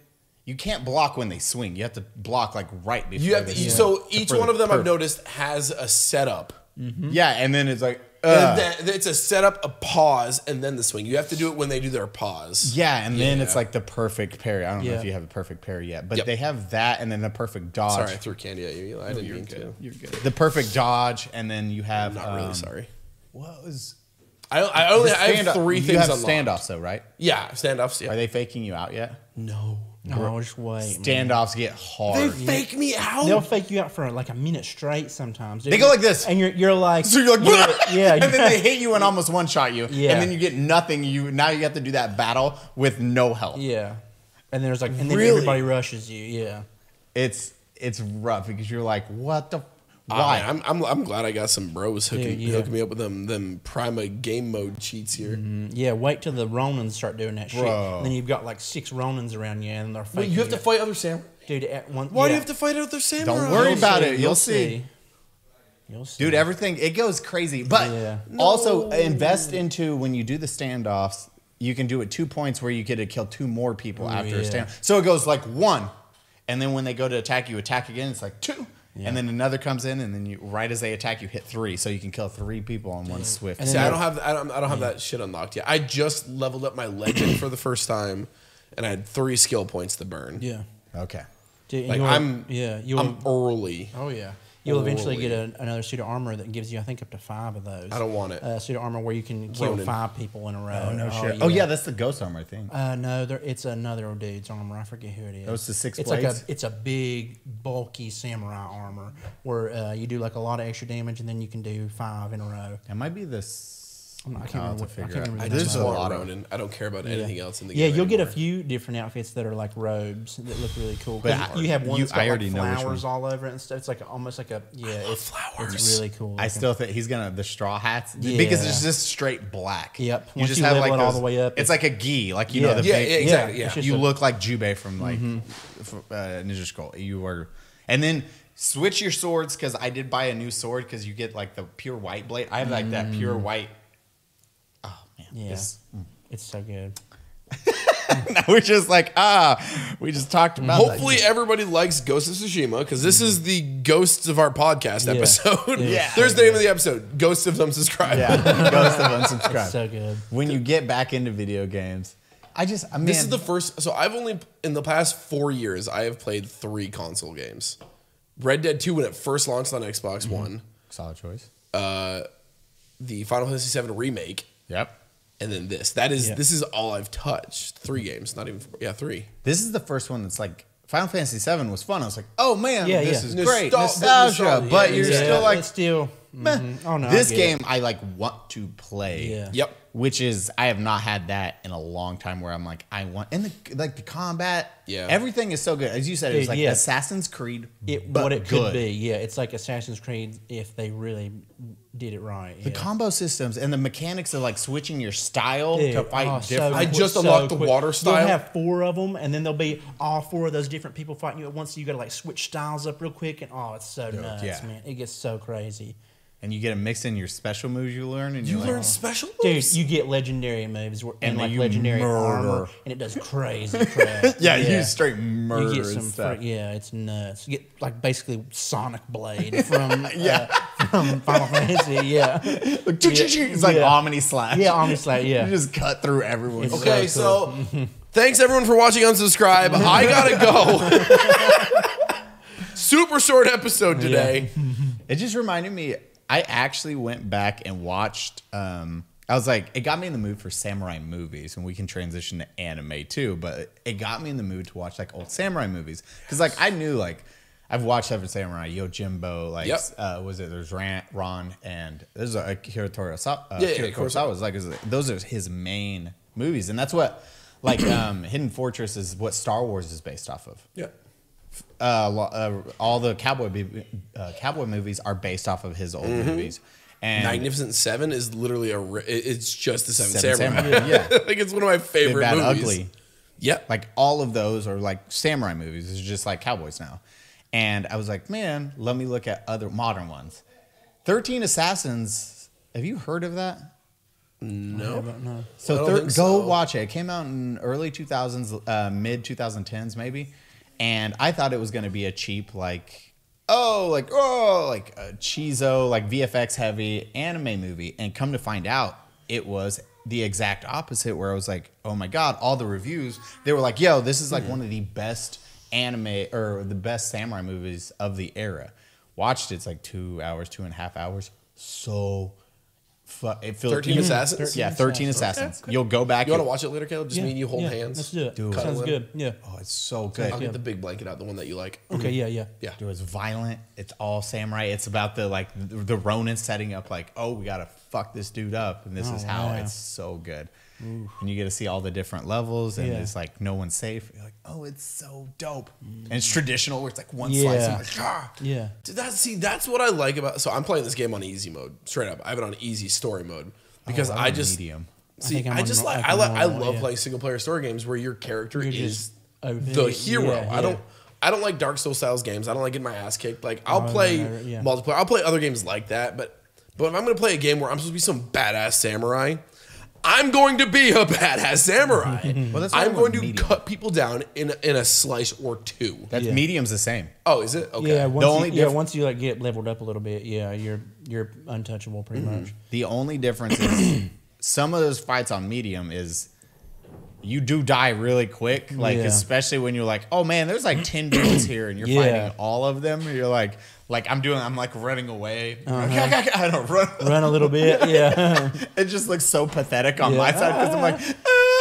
[SPEAKER 1] you can't block when they swing. You have to block like right before.
[SPEAKER 2] You have to,
[SPEAKER 1] they swing.
[SPEAKER 2] so each
[SPEAKER 1] For
[SPEAKER 2] one
[SPEAKER 1] the
[SPEAKER 2] of them I've
[SPEAKER 1] perf.
[SPEAKER 2] noticed has a setup.
[SPEAKER 1] Yeah, and then it's like.
[SPEAKER 2] And then it's a setup, a pause, and then the swing. You have to do it when they do their pause.
[SPEAKER 1] Yeah, and then
[SPEAKER 2] Yeah.
[SPEAKER 1] it's like the perfect parry. I don't know
[SPEAKER 3] Yeah.
[SPEAKER 1] if you have a perfect parry yet, but
[SPEAKER 2] Yep.
[SPEAKER 1] they have that, and then the perfect dodge.
[SPEAKER 2] Sorry, I threw candy at you, Eli. I didn't mean to.
[SPEAKER 1] You're good. The perfect dodge, and then you have.
[SPEAKER 2] I'm not really sorry.
[SPEAKER 1] What was?
[SPEAKER 2] I have three
[SPEAKER 1] You
[SPEAKER 2] things
[SPEAKER 1] have
[SPEAKER 2] unlocked.
[SPEAKER 1] standoffs though, right?
[SPEAKER 2] Yeah, standoffs. Yeah.
[SPEAKER 1] Are they faking you out yet?
[SPEAKER 2] No.
[SPEAKER 3] No, just wait. man.
[SPEAKER 1] Standoffs get
[SPEAKER 2] They
[SPEAKER 1] hard.
[SPEAKER 2] fake me out.
[SPEAKER 3] They'll fake you out for like a minute straight sometimes. dude.
[SPEAKER 1] They go like this.
[SPEAKER 3] and you're like,
[SPEAKER 1] So you're like,
[SPEAKER 3] yeah,
[SPEAKER 1] and then they hit you and almost one shot you,
[SPEAKER 3] Yeah.
[SPEAKER 1] and then you get nothing. Now you have to do that battle with no health.
[SPEAKER 3] yeah, and there's like, and then
[SPEAKER 2] Really?
[SPEAKER 3] everybody rushes you. Yeah,
[SPEAKER 1] It's rough because you're like, what the?
[SPEAKER 2] Why?
[SPEAKER 1] Why?
[SPEAKER 2] I'm glad I got some bros hooking
[SPEAKER 3] Yeah.
[SPEAKER 2] hooking me up with them Prima game mode cheats here.
[SPEAKER 3] yeah. Wait till the Ronins start doing that shit.
[SPEAKER 1] Bro.
[SPEAKER 3] And then you've got like 6 Ronins around you, and they're faking
[SPEAKER 2] Wait, you have to fight other samurai?
[SPEAKER 3] dude. At one,
[SPEAKER 2] Why do
[SPEAKER 3] yeah.
[SPEAKER 2] you have to fight other samurai?
[SPEAKER 1] Don't worry about it. You'll see.
[SPEAKER 3] You'll see.
[SPEAKER 1] Dude, everything it goes crazy. But
[SPEAKER 3] Yeah.
[SPEAKER 1] also invest into when you do the standoffs, you can do it 2 points where you get to kill 2 more people after a
[SPEAKER 3] yeah.
[SPEAKER 1] standoff. So it goes like 1, and then when they go to attack you, attack again. It's like 2, and then another comes in, and then you right as they attack, you hit 3, so you can kill 3 people on one swift.
[SPEAKER 3] And
[SPEAKER 2] See,
[SPEAKER 3] then
[SPEAKER 2] I don't have that shit unlocked yet. I just leveled up my legend for the first time, and I had 3 skill points to burn.
[SPEAKER 3] Yeah.
[SPEAKER 1] Okay.
[SPEAKER 3] Dude, and
[SPEAKER 2] Like
[SPEAKER 3] you'll
[SPEAKER 2] I'm early.
[SPEAKER 3] Oh yeah. You'll eventually
[SPEAKER 2] Early.
[SPEAKER 3] get another suit of armor that gives you, I think, up to 5 of those.
[SPEAKER 2] I don't want it.
[SPEAKER 3] Suit of armor where you can kill
[SPEAKER 2] Ronin.
[SPEAKER 3] 5 people in a row.
[SPEAKER 1] Oh yeah, that's the ghost armor thing.
[SPEAKER 3] No, it's another dude's armor. I forget who it is.
[SPEAKER 1] Oh, it's the 6
[SPEAKER 3] it's
[SPEAKER 1] blades?
[SPEAKER 3] like it's a big, bulky samurai armor where you do like a lot of extra damage, and then you can do 5 in a row.
[SPEAKER 1] It might be this.
[SPEAKER 3] I can't
[SPEAKER 1] I'll have
[SPEAKER 3] remember
[SPEAKER 1] to
[SPEAKER 3] what- I
[SPEAKER 1] figure
[SPEAKER 3] can't
[SPEAKER 1] out.
[SPEAKER 3] remember
[SPEAKER 2] I
[SPEAKER 3] the
[SPEAKER 1] There's
[SPEAKER 2] just
[SPEAKER 1] a
[SPEAKER 2] want
[SPEAKER 1] lot of.
[SPEAKER 2] Ronin. I don't care about anything else in the
[SPEAKER 3] Yeah,
[SPEAKER 2] game.
[SPEAKER 3] you'll get a
[SPEAKER 2] anymore.
[SPEAKER 3] few different outfits that are like robes that look really cool.
[SPEAKER 1] But
[SPEAKER 3] 'Cause you have one
[SPEAKER 1] you-
[SPEAKER 3] that's got
[SPEAKER 1] I already
[SPEAKER 3] like
[SPEAKER 1] know which
[SPEAKER 3] flowers
[SPEAKER 1] one.
[SPEAKER 3] all over it and stuff. It's like almost like a it's
[SPEAKER 2] flowers.
[SPEAKER 3] It's really cool.
[SPEAKER 1] I
[SPEAKER 3] looking.
[SPEAKER 1] still think he's gonna the straw hats because
[SPEAKER 3] Yeah.
[SPEAKER 1] it's just straight black.
[SPEAKER 3] Yep.
[SPEAKER 1] You
[SPEAKER 3] Once
[SPEAKER 1] just
[SPEAKER 3] you
[SPEAKER 1] have
[SPEAKER 3] level
[SPEAKER 1] like
[SPEAKER 3] it all
[SPEAKER 1] those-
[SPEAKER 3] the way up,
[SPEAKER 1] It's like a gi, like you
[SPEAKER 3] Yeah.
[SPEAKER 1] know the
[SPEAKER 2] Yeah,
[SPEAKER 1] big.
[SPEAKER 2] yeah, exactly. Yeah.
[SPEAKER 3] it's just
[SPEAKER 1] You
[SPEAKER 3] a-
[SPEAKER 1] look like Jubei from like Ninja Scroll. You are, and then switch your swords because I did buy a new sword because you get like the pure white blade. I have like that pure white. Oh man,
[SPEAKER 3] Yeah.
[SPEAKER 1] this-
[SPEAKER 3] It's so good.
[SPEAKER 1] now we're just like we just talked about. that.
[SPEAKER 2] Hopefully everybody likes Ghost of Tsushima because this is the ghosts of our podcast
[SPEAKER 3] Yeah.
[SPEAKER 2] episode.
[SPEAKER 3] Yeah.
[SPEAKER 2] There's the name of the episode. Ghosts of Unsubscribe.
[SPEAKER 1] yeah, Ghost of Unsubscribe.
[SPEAKER 3] So good.
[SPEAKER 1] When you get back into video games, I mean,
[SPEAKER 2] This is the first. So I've only in the past 4 years I have played 3 console games. Red Dead 2 when it first launched on Xbox One.
[SPEAKER 1] solid choice.
[SPEAKER 2] The Final Fantasy VII remake,
[SPEAKER 1] Yep.
[SPEAKER 2] and then this. This
[SPEAKER 3] Yeah.
[SPEAKER 2] is all I've touched. 3 games, not even 4. Yeah, 3.
[SPEAKER 1] This is the first one that's like Final Fantasy VII was fun. I was like, oh man,
[SPEAKER 3] Yeah,
[SPEAKER 1] this
[SPEAKER 3] yeah.
[SPEAKER 1] is great,
[SPEAKER 2] Nostalgia,
[SPEAKER 1] nostalgia. But
[SPEAKER 2] yeah,
[SPEAKER 1] you're
[SPEAKER 2] yeah.
[SPEAKER 1] still like,
[SPEAKER 3] it's still.
[SPEAKER 1] meh.
[SPEAKER 3] Oh no, I
[SPEAKER 1] This
[SPEAKER 3] get
[SPEAKER 1] game
[SPEAKER 3] it.
[SPEAKER 1] I like want to play.
[SPEAKER 3] Yeah.
[SPEAKER 2] Yep.
[SPEAKER 1] Which is I have not had that in a long time where I'm like I want and the combat,
[SPEAKER 2] Yeah.
[SPEAKER 1] everything is so good. As you said, it's
[SPEAKER 3] Dude,
[SPEAKER 1] like
[SPEAKER 3] yeah.
[SPEAKER 1] Assassin's Creed,
[SPEAKER 3] What
[SPEAKER 1] but
[SPEAKER 3] it
[SPEAKER 1] good.
[SPEAKER 3] could be. Yeah, it's like Assassin's Creed if they really did it right.
[SPEAKER 1] The
[SPEAKER 3] yeah.
[SPEAKER 1] combo systems and the mechanics of like switching your style
[SPEAKER 3] Dude,
[SPEAKER 1] to fight
[SPEAKER 3] oh, so
[SPEAKER 1] different.
[SPEAKER 2] I
[SPEAKER 3] quick,
[SPEAKER 2] just
[SPEAKER 3] so
[SPEAKER 2] unlocked the
[SPEAKER 3] quick.
[SPEAKER 2] water style.
[SPEAKER 3] You'll have 4 of them, and then there'll be all 4 of those different people fighting you at once. So you got to like switch styles up real quick, and it's so nuts,
[SPEAKER 1] yeah.
[SPEAKER 3] man. It gets so crazy.
[SPEAKER 1] and you get to mix in your special moves you learn, and
[SPEAKER 2] You
[SPEAKER 1] you're
[SPEAKER 2] learn
[SPEAKER 1] like,
[SPEAKER 2] special
[SPEAKER 3] Dude,
[SPEAKER 2] moves?
[SPEAKER 3] you get legendary moves and
[SPEAKER 1] And then
[SPEAKER 3] like
[SPEAKER 1] you
[SPEAKER 3] legendary
[SPEAKER 1] murder.
[SPEAKER 3] armor, and it does crazy crap.
[SPEAKER 1] yeah, you straight murder
[SPEAKER 3] You get
[SPEAKER 1] and
[SPEAKER 3] some,
[SPEAKER 1] stuff.
[SPEAKER 3] yeah, it's nuts. You get like basically Sonic Blade from from Final Fantasy, yeah,
[SPEAKER 1] It's like
[SPEAKER 3] Yeah.
[SPEAKER 1] Omni Slash.
[SPEAKER 3] yeah, honestly, yeah.
[SPEAKER 1] You just cut through everyone.
[SPEAKER 3] It's
[SPEAKER 2] Okay,
[SPEAKER 3] so
[SPEAKER 2] so thanks everyone for watching Unsubscribe. I gotta go. Super short episode today.
[SPEAKER 1] It just reminded me. I actually went back and watched. I was like, it got me in the mood for samurai movies, and we can transition to anime too. But it got me in the mood to watch like old samurai movies because, like, I knew like I've watched Seven Samurai, Yojimbo, like,
[SPEAKER 2] Yep.
[SPEAKER 1] was it? There's Ron, and there's a Akira Kurosawa.
[SPEAKER 2] Yeah,
[SPEAKER 1] Kurosawa is like those are his main movies, and that's what like Hidden Fortress is what Star Wars is based off of.
[SPEAKER 2] Yeah.
[SPEAKER 1] All the cowboy movies are based off of his old movies. And
[SPEAKER 2] Magnificent Seven is literally it's just the Seven
[SPEAKER 1] Seven
[SPEAKER 2] Samurai.
[SPEAKER 1] Samurai, yeah.
[SPEAKER 2] Like it's one of my
[SPEAKER 1] Big
[SPEAKER 2] favorite
[SPEAKER 1] Bad
[SPEAKER 2] movies.
[SPEAKER 1] Ugly.
[SPEAKER 2] Yeah.
[SPEAKER 1] Like all of those are like samurai movies. It's just like cowboys now. And I was like, man, let me look at other modern ones. 13 Assassins. Have you heard of that?
[SPEAKER 2] No.
[SPEAKER 3] No.
[SPEAKER 1] So
[SPEAKER 2] I don't think
[SPEAKER 1] go
[SPEAKER 2] so.
[SPEAKER 1] watch it. It came out in early 2000s, mid 2010s maybe, and I thought it was going to be a cheap like a cheeso like VFX heavy anime movie, and come to find out it was the exact opposite. Where I was like, oh my god, all the reviews they were like, yo, this is like one of the best anime or the best samurai movies of the era. Watched it, it's like 2.5 hours. So. It feels
[SPEAKER 2] 13 Assassins?
[SPEAKER 1] Yeah, 13 Assassins.
[SPEAKER 2] Okay.
[SPEAKER 1] You'll go back.
[SPEAKER 2] You want to watch it later, Caleb? Just me and you hold hands.
[SPEAKER 3] Let's do it.
[SPEAKER 1] Do it.
[SPEAKER 3] Sounds
[SPEAKER 2] Cuddle
[SPEAKER 3] good. Yeah.
[SPEAKER 1] Oh, it's so good.
[SPEAKER 2] I'll get the big blanket out, the one that you like.
[SPEAKER 3] Okay. Yeah.
[SPEAKER 2] Yeah.
[SPEAKER 1] Dude, it's violent. It's all samurai. It's about the Ronin setting up like, oh, we gotta fuck this dude up, and this is how.
[SPEAKER 3] wow.
[SPEAKER 1] It's so good. And you get to see all the different levels, and
[SPEAKER 3] Yeah.
[SPEAKER 1] it's like no one's safe. You're like, oh, it's so dope. And it's traditional, where it's like one
[SPEAKER 3] Yeah.
[SPEAKER 1] slice. And like, ah.
[SPEAKER 3] Yeah.
[SPEAKER 2] That's what I like about. So I'm playing this game on easy mode, straight up. I have it on easy story mode because
[SPEAKER 1] I'm
[SPEAKER 2] I
[SPEAKER 1] on
[SPEAKER 2] just
[SPEAKER 1] medium.
[SPEAKER 2] see.
[SPEAKER 3] think I'm
[SPEAKER 2] I
[SPEAKER 3] on
[SPEAKER 2] just
[SPEAKER 3] nor-
[SPEAKER 2] like
[SPEAKER 3] I'm
[SPEAKER 2] I
[SPEAKER 3] normal,
[SPEAKER 2] love
[SPEAKER 3] yeah.
[SPEAKER 2] playing single player story games where your character
[SPEAKER 3] You're
[SPEAKER 2] is
[SPEAKER 3] just a
[SPEAKER 2] the
[SPEAKER 3] big-
[SPEAKER 2] hero.
[SPEAKER 3] yeah,
[SPEAKER 2] I don't like Dark Souls styles games. I don't like getting my ass kicked. Like I'll play
[SPEAKER 3] yeah.
[SPEAKER 2] multiplayer. I'll play other games like that, but if I'm gonna play a game where I'm supposed to be some badass samurai, I'm going to be a badass samurai.
[SPEAKER 1] Well, that's what
[SPEAKER 2] I'm
[SPEAKER 1] I'm
[SPEAKER 2] going
[SPEAKER 1] with
[SPEAKER 2] to
[SPEAKER 1] medium.
[SPEAKER 2] cut people down in a slice or two.
[SPEAKER 1] That's
[SPEAKER 3] Yeah.
[SPEAKER 1] medium's the same.
[SPEAKER 2] Oh, is it? Okay.
[SPEAKER 3] Yeah.
[SPEAKER 1] only
[SPEAKER 3] Once you like get leveled up a little bit, yeah, you're untouchable pretty much.
[SPEAKER 1] The only difference is some of those fights on medium is you do die really quick, like
[SPEAKER 3] Yeah.
[SPEAKER 1] especially when you're like, oh man, there's like 10 dudes here and you're
[SPEAKER 3] Yeah.
[SPEAKER 1] fighting all of them. You're like I'm like running away. I don't run.
[SPEAKER 3] Run a little bit. Yeah.
[SPEAKER 1] It just looks so pathetic on
[SPEAKER 3] Yeah.
[SPEAKER 1] my side because I'm like,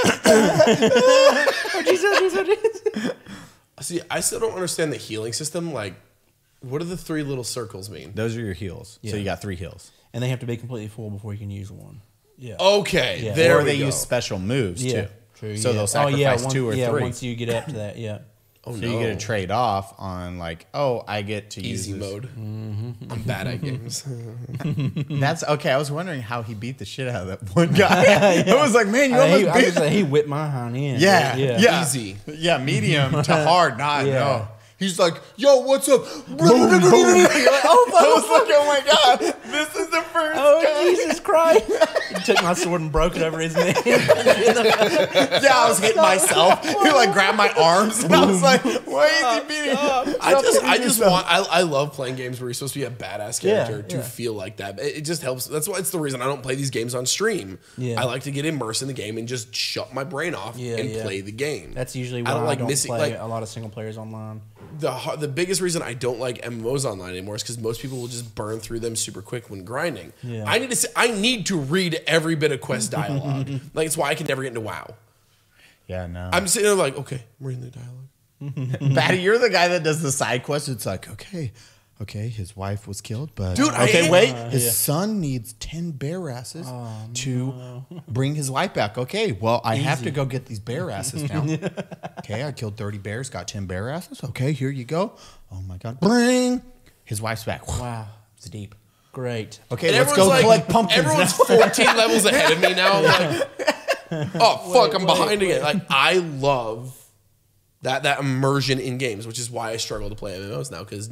[SPEAKER 3] Oh, Jesus.
[SPEAKER 2] See, I still don't understand the healing system. Like, what do the three little circles mean?
[SPEAKER 1] those are your heals.
[SPEAKER 3] Yeah.
[SPEAKER 1] So you got 3 heals.
[SPEAKER 3] And they have to be completely full before you can use one. Yeah.
[SPEAKER 2] Okay,
[SPEAKER 3] Yeah.
[SPEAKER 2] there
[SPEAKER 1] Or
[SPEAKER 2] we
[SPEAKER 1] they
[SPEAKER 2] go.
[SPEAKER 1] use special moves
[SPEAKER 3] yeah.
[SPEAKER 1] too.
[SPEAKER 3] True.
[SPEAKER 1] So
[SPEAKER 3] yeah.
[SPEAKER 1] they'll sacrifice
[SPEAKER 3] one-
[SPEAKER 1] 2 or 3.
[SPEAKER 3] once you get up to that, yeah.
[SPEAKER 2] Oh,
[SPEAKER 1] So you get to trade off on like, oh, I get to
[SPEAKER 2] easy
[SPEAKER 1] use this.
[SPEAKER 2] mode. I'm bad at games.
[SPEAKER 1] That's okay. I was wondering how he beat the shit out of that one guy. I was like, man, you almost
[SPEAKER 3] I
[SPEAKER 1] beat
[SPEAKER 3] was like, he whipped my hind end.
[SPEAKER 1] Yeah,
[SPEAKER 3] Yeah.
[SPEAKER 1] yeah,
[SPEAKER 2] Easy.
[SPEAKER 1] yeah, medium to hard, not
[SPEAKER 3] Yeah.
[SPEAKER 1] no. He's like, yo, what's up? You're like, I was like, oh my god, this is the first
[SPEAKER 3] Oh,
[SPEAKER 1] guy.
[SPEAKER 3] Jesus Christ. He took my sword and broke it over his neck.
[SPEAKER 1] Yeah, I was hitting myself. He like grabbed my arms, and I was like, why is he beating?
[SPEAKER 2] I love playing games where you're supposed to be a badass character to
[SPEAKER 3] yeah.
[SPEAKER 2] feel like that. It just helps. That's why it's the reason I don't play these games on stream.
[SPEAKER 3] Yeah.
[SPEAKER 2] I like to get immersed in the game and just shut my brain off
[SPEAKER 3] Yeah,
[SPEAKER 2] and
[SPEAKER 3] yeah.
[SPEAKER 2] play the game.
[SPEAKER 3] That's usually why
[SPEAKER 2] I don't like missing
[SPEAKER 3] play
[SPEAKER 2] like
[SPEAKER 3] a lot of single players online.
[SPEAKER 2] the biggest reason I don't like MMOs online anymore is because most people will just burn through them super quick when grinding.
[SPEAKER 3] Yeah.
[SPEAKER 2] I need to read every bit of quest dialogue. Like it's why I can never get into WoW.
[SPEAKER 1] Yeah, no.
[SPEAKER 2] I'm sitting there like, okay, I'm reading the dialogue.
[SPEAKER 1] Batty, you're the guy that does the side quest. It's like, okay, his wife was killed, but
[SPEAKER 2] Dude, I
[SPEAKER 1] okay,
[SPEAKER 2] am-
[SPEAKER 1] wait, his son needs 10 bear asses to bring his wife back. Okay, well, I have to go get these bear asses now. Okay, I killed 30 bears, got 10 bear asses. Okay, here you go. Oh my god, bring his wife's back.
[SPEAKER 3] Wow.
[SPEAKER 1] It's deep.
[SPEAKER 3] Great.
[SPEAKER 1] Okay,
[SPEAKER 2] And
[SPEAKER 1] let's
[SPEAKER 2] everyone's
[SPEAKER 1] go collect pumpkins.
[SPEAKER 2] Everyone's 14 levels ahead of me now. I'm like, oh fuck, I'm behind again. Like I love that immersion in games, which is why I struggle to play MMOs now because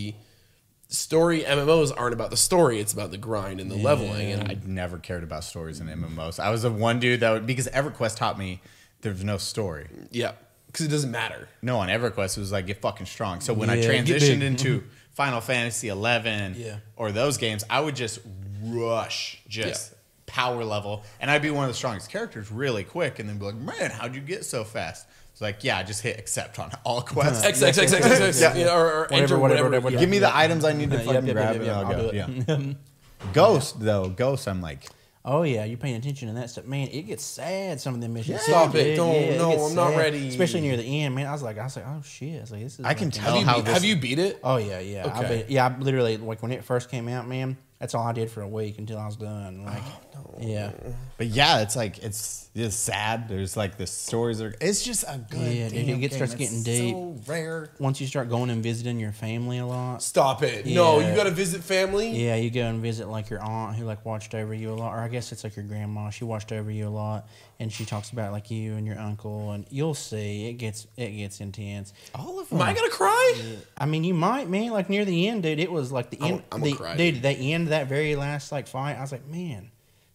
[SPEAKER 2] story MMOs aren't about the story; it's about the grind and the leveling. And
[SPEAKER 1] I never cared about stories in MMOs. I was the one dude that would, because EverQuest taught me there's no story.
[SPEAKER 2] yeah, because it doesn't matter.
[SPEAKER 1] No, on EverQuest it was like get fucking strong. So when I
[SPEAKER 3] Yeah, get
[SPEAKER 1] transitioned
[SPEAKER 3] big.
[SPEAKER 1] into Final Fantasy 11
[SPEAKER 3] Yeah.
[SPEAKER 1] or those games, I would just rush, power level, and I'd be one of the strongest characters really quick, and then be like, man, how'd you get so fast? It's like, yeah, I just hit accept on all quests.
[SPEAKER 2] X,
[SPEAKER 1] Yeah.
[SPEAKER 2] or enter
[SPEAKER 3] Whatever.
[SPEAKER 2] whatever.
[SPEAKER 3] Yeah.
[SPEAKER 1] Give me the items I need to
[SPEAKER 3] Yep,
[SPEAKER 1] fucking
[SPEAKER 3] yep,
[SPEAKER 1] grab,
[SPEAKER 3] yep,
[SPEAKER 1] and
[SPEAKER 3] yep,
[SPEAKER 1] I'll
[SPEAKER 3] I'll
[SPEAKER 1] go.
[SPEAKER 3] do
[SPEAKER 1] Yeah. Ghost though, Ghost, I'm like,
[SPEAKER 3] Oh yeah, you're paying attention to that stuff, man. It gets sad. Some of them missions.
[SPEAKER 1] Yeah.
[SPEAKER 2] Stop it.
[SPEAKER 3] Dude,
[SPEAKER 2] Don't-
[SPEAKER 3] it
[SPEAKER 2] no,
[SPEAKER 3] gets
[SPEAKER 2] I'm not
[SPEAKER 3] sad.
[SPEAKER 2] ready.
[SPEAKER 3] Especially near the end, man. I was like, oh shit. I was like, this is.
[SPEAKER 1] I can
[SPEAKER 3] like-
[SPEAKER 1] tell how this.
[SPEAKER 2] Have you beat it?
[SPEAKER 3] Oh yeah.
[SPEAKER 2] Okay.
[SPEAKER 3] I literally like when it first came out, man. That's all I did for a week until I was done. Like, yeah,
[SPEAKER 1] But yeah, it's like it's just sad. There's like the stories are. It's just a good.
[SPEAKER 3] Yeah, dude,
[SPEAKER 1] damn
[SPEAKER 3] it starts
[SPEAKER 1] game.
[SPEAKER 3] getting
[SPEAKER 1] It's
[SPEAKER 3] deep.
[SPEAKER 1] So rare.
[SPEAKER 3] once you start going and visiting your family a lot.
[SPEAKER 2] Stop it. No,
[SPEAKER 3] Yeah.
[SPEAKER 2] you got to visit family.
[SPEAKER 3] Yeah, you go and visit like your aunt who like watched over you a lot, or I guess it's like your grandma. She watched over you a lot, and she talks about like you and your uncle, and you'll see it gets intense.
[SPEAKER 1] All of them.
[SPEAKER 2] Am I gonna cry?
[SPEAKER 3] I mean, you might, man. Like near the end, dude, it was like the end.
[SPEAKER 2] I'm gonna cry,
[SPEAKER 3] dude, the end of that very last like fight. I was like, man,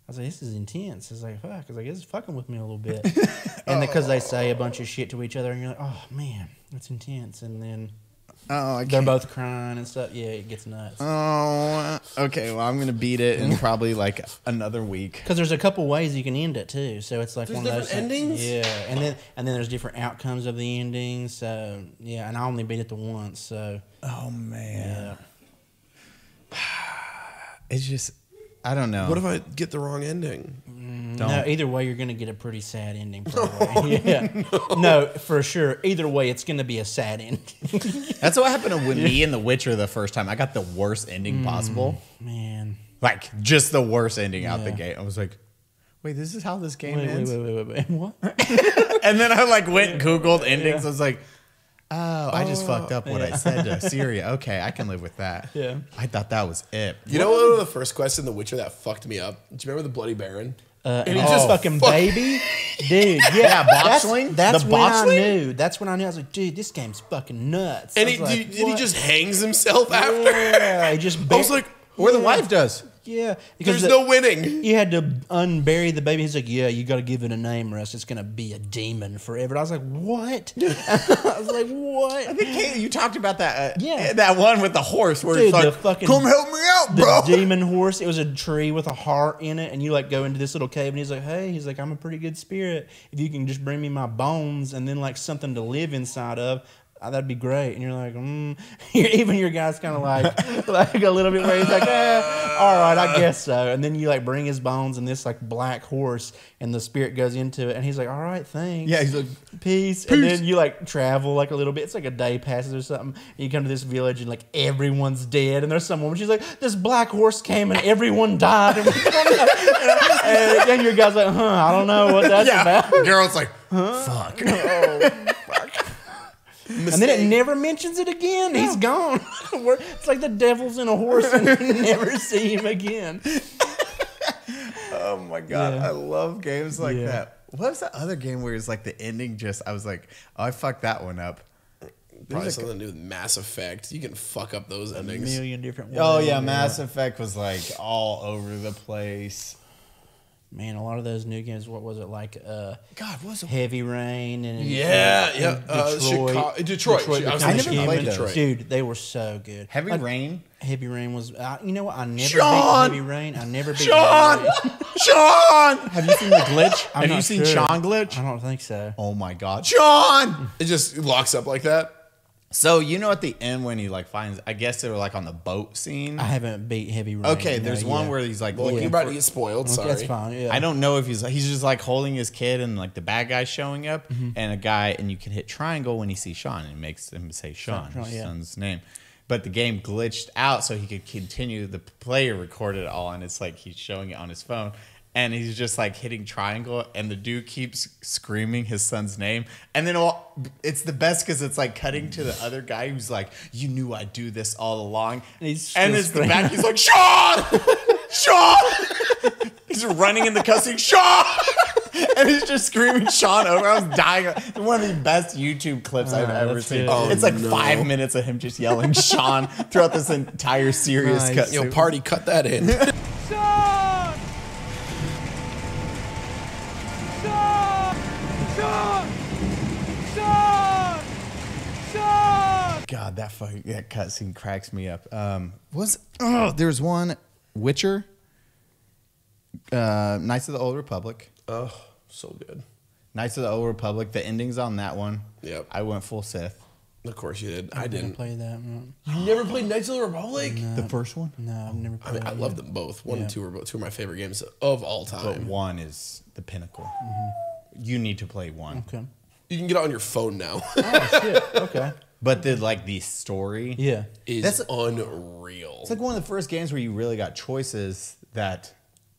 [SPEAKER 3] was like, this is intense. It's like, fuck. I was like, this is fucking with me a little bit. And because they say a bunch of shit to each other, and you're like, oh man, that's intense. And then they're both crying and stuff. Yeah, it gets nuts.
[SPEAKER 1] Oh, okay. Well, I'm gonna beat it in probably like another week.
[SPEAKER 3] Because there's a couple ways you can end it too. So it's like
[SPEAKER 2] There's
[SPEAKER 3] one of those
[SPEAKER 2] different endings?
[SPEAKER 3] Yeah, and then there's different outcomes of the endings. So yeah, and I only beat it the once. So
[SPEAKER 1] Oh man,
[SPEAKER 3] yeah.
[SPEAKER 1] it's just I don't know.
[SPEAKER 2] What if I get the wrong ending?
[SPEAKER 3] No, either way, you're going to get a pretty sad ending. Probably. Yeah. No, for sure. Either way, it's going to be a sad ending.
[SPEAKER 1] That's what happened with me in The Witcher the first time. I got the worst ending possible.
[SPEAKER 3] Man.
[SPEAKER 1] Like, just the worst ending out the
[SPEAKER 3] Yeah.
[SPEAKER 1] gate. I was like, wait, this is how this game
[SPEAKER 3] Wait,
[SPEAKER 1] ends?
[SPEAKER 3] wait. What?
[SPEAKER 1] And then I like went and Googled endings. I was like, oh, I just fucked up what I said to Siri. Okay, I can live with that.
[SPEAKER 3] Yeah.
[SPEAKER 1] I thought that was it.
[SPEAKER 2] You know what was the first quest in The Witcher that fucked me up? Do you remember the Bloody Baron?
[SPEAKER 3] And
[SPEAKER 2] he
[SPEAKER 3] he's
[SPEAKER 2] just
[SPEAKER 3] just fucking baby, dude. Yeah,
[SPEAKER 1] botchling?
[SPEAKER 3] That's
[SPEAKER 1] The
[SPEAKER 3] when I
[SPEAKER 1] botchling?
[SPEAKER 3] knew. That's when I knew. I was like, dude, this game's fucking nuts.
[SPEAKER 2] And
[SPEAKER 3] I
[SPEAKER 2] he,
[SPEAKER 3] was like,
[SPEAKER 2] did he
[SPEAKER 3] what?
[SPEAKER 2] just hangs himself after?
[SPEAKER 3] Yeah, he just.
[SPEAKER 2] I was like,
[SPEAKER 1] Or the wife does.
[SPEAKER 3] yeah, because
[SPEAKER 2] there's no winning.
[SPEAKER 3] you had to unbury the baby. He's like, yeah, you got to give it a name, or else it's gonna be a demon forever. And I was like, what? I was like, what?
[SPEAKER 1] I think Kate, you talked about that.
[SPEAKER 3] Yeah.
[SPEAKER 1] That one with the horse where
[SPEAKER 3] Dude,
[SPEAKER 1] it's like,
[SPEAKER 3] the fucking-
[SPEAKER 1] come help me out,
[SPEAKER 3] The
[SPEAKER 1] bro.
[SPEAKER 3] demon horse. It was a tree with a heart in it, and you like go into this little cave, and he's like, "Hey, he's like, I'm a pretty good spirit. If you can just bring me my bones and then like something to live inside of, that'd be great." And you're like, even your guy's kind of like a little bit where he's like, all right, I guess so. And then you like bring his bones and this like black horse, and the spirit goes into it, and he's like, all right, thanks.
[SPEAKER 1] Yeah, he's like,
[SPEAKER 3] Peace. And then you like travel like a little bit. It's like a day passes or something. And you come to this village and like everyone's dead. And there's some woman. She's like, this black horse came and everyone died. And your guy's like, I don't know what that's about.
[SPEAKER 1] Girl's like, fuck.
[SPEAKER 3] And then it never mentions it again. He's gone. It's like the devil's in a horse and you never see him again.
[SPEAKER 1] Oh my god,
[SPEAKER 3] Yeah.
[SPEAKER 1] I love games like
[SPEAKER 3] Yeah.
[SPEAKER 1] that. What was that other game where it's like the ending just, I was like, oh, I fucked that one up.
[SPEAKER 2] Probably something to do with Mass Effect. You can fuck up those endings.
[SPEAKER 3] Million different ways.
[SPEAKER 1] Oh yeah, Mass Effect was like all over the place.
[SPEAKER 3] Man, a lot of those new games, what was it like?
[SPEAKER 1] God, what's it?
[SPEAKER 3] Heavy Rain and
[SPEAKER 2] Yeah,
[SPEAKER 3] and
[SPEAKER 2] yeah.
[SPEAKER 3] Detroit.
[SPEAKER 2] Detroit. I was
[SPEAKER 3] Become
[SPEAKER 1] I never
[SPEAKER 3] Human.
[SPEAKER 1] played those.
[SPEAKER 3] Dude, they were so good.
[SPEAKER 1] Heavy
[SPEAKER 3] Like,
[SPEAKER 1] Rain?
[SPEAKER 3] Heavy Rain was. You know what? I never
[SPEAKER 1] Sean!
[SPEAKER 3] beat Heavy Rain. I never beat
[SPEAKER 1] Sean!
[SPEAKER 3] Heavy Rain.
[SPEAKER 1] Sean! Have you seen the glitch?
[SPEAKER 3] I'm
[SPEAKER 1] Have you
[SPEAKER 3] not
[SPEAKER 1] seen
[SPEAKER 3] sure.
[SPEAKER 1] Sean glitch?
[SPEAKER 3] I don't think so.
[SPEAKER 1] Oh my god. Sean!
[SPEAKER 2] It just locks up like that.
[SPEAKER 1] So you know at the end when he like finds, I guess they were like on the boat scene.
[SPEAKER 3] I haven't beat Heavy Rain.
[SPEAKER 1] Okay,
[SPEAKER 3] no,
[SPEAKER 1] there's one
[SPEAKER 3] yeah.
[SPEAKER 1] where he's like
[SPEAKER 2] Well,
[SPEAKER 1] looking
[SPEAKER 2] you're about
[SPEAKER 1] for-
[SPEAKER 2] to get spoiled. Sorry.
[SPEAKER 3] That's fine. Yeah.
[SPEAKER 1] I don't know if he's just like holding his kid and like the bad guy showing up and a guy, and you can hit triangle when he sees Sean and it makes him say Sean,
[SPEAKER 3] Sean,
[SPEAKER 1] his
[SPEAKER 3] yeah.
[SPEAKER 1] son's name. But the game glitched out so he could continue. The player recorded it all, and it's like he's showing it on his phone. And he's just like hitting triangle, and the dude keeps screaming his son's name. And then it's the best because it's like cutting to the other guy who's like, "You knew I'd do this all along."
[SPEAKER 3] And he's
[SPEAKER 1] And
[SPEAKER 3] still
[SPEAKER 1] it's the
[SPEAKER 3] screaming.
[SPEAKER 1] back. He's like, "Sean, Sean!" He's running in the cussing, "Sean!" And he's just screaming Sean over. I was dying. It's one of the best YouTube clips I've ever
[SPEAKER 3] that's
[SPEAKER 1] seen.
[SPEAKER 3] good. Oh,
[SPEAKER 1] it's like
[SPEAKER 2] no.
[SPEAKER 1] 5 minutes of him just yelling Sean throughout this entire serious
[SPEAKER 3] Nice.
[SPEAKER 1] cut.
[SPEAKER 2] Yo, party, cut that in.
[SPEAKER 4] Sean! Sean! Sean! Sean! Sean!
[SPEAKER 1] God, that cutscene cracks me up. There's one Witcher, Knights of the Old Republic.
[SPEAKER 2] Oh, so good.
[SPEAKER 1] Knights of the Old Republic. The endings on that one.
[SPEAKER 2] Yep.
[SPEAKER 1] I went full Sith.
[SPEAKER 2] Of course you did. I
[SPEAKER 3] I didn't
[SPEAKER 2] didn't.
[SPEAKER 3] play that. No,
[SPEAKER 2] You never played Knights of the Republic?
[SPEAKER 1] The first one.
[SPEAKER 3] I've never
[SPEAKER 2] I
[SPEAKER 3] played.
[SPEAKER 2] mean, I
[SPEAKER 3] it.
[SPEAKER 2] love them both. One
[SPEAKER 3] Yeah.
[SPEAKER 2] and two are both two of my favorite games of all
[SPEAKER 1] But
[SPEAKER 2] time.
[SPEAKER 1] one is the pinnacle. You need to play one.
[SPEAKER 3] Okay.
[SPEAKER 2] You can get it on your phone now.
[SPEAKER 3] Oh shit. Okay.
[SPEAKER 1] But the story.
[SPEAKER 3] Yeah.
[SPEAKER 2] Is
[SPEAKER 1] That's-
[SPEAKER 2] unreal.
[SPEAKER 1] It's like one of the first games where you really got choices that.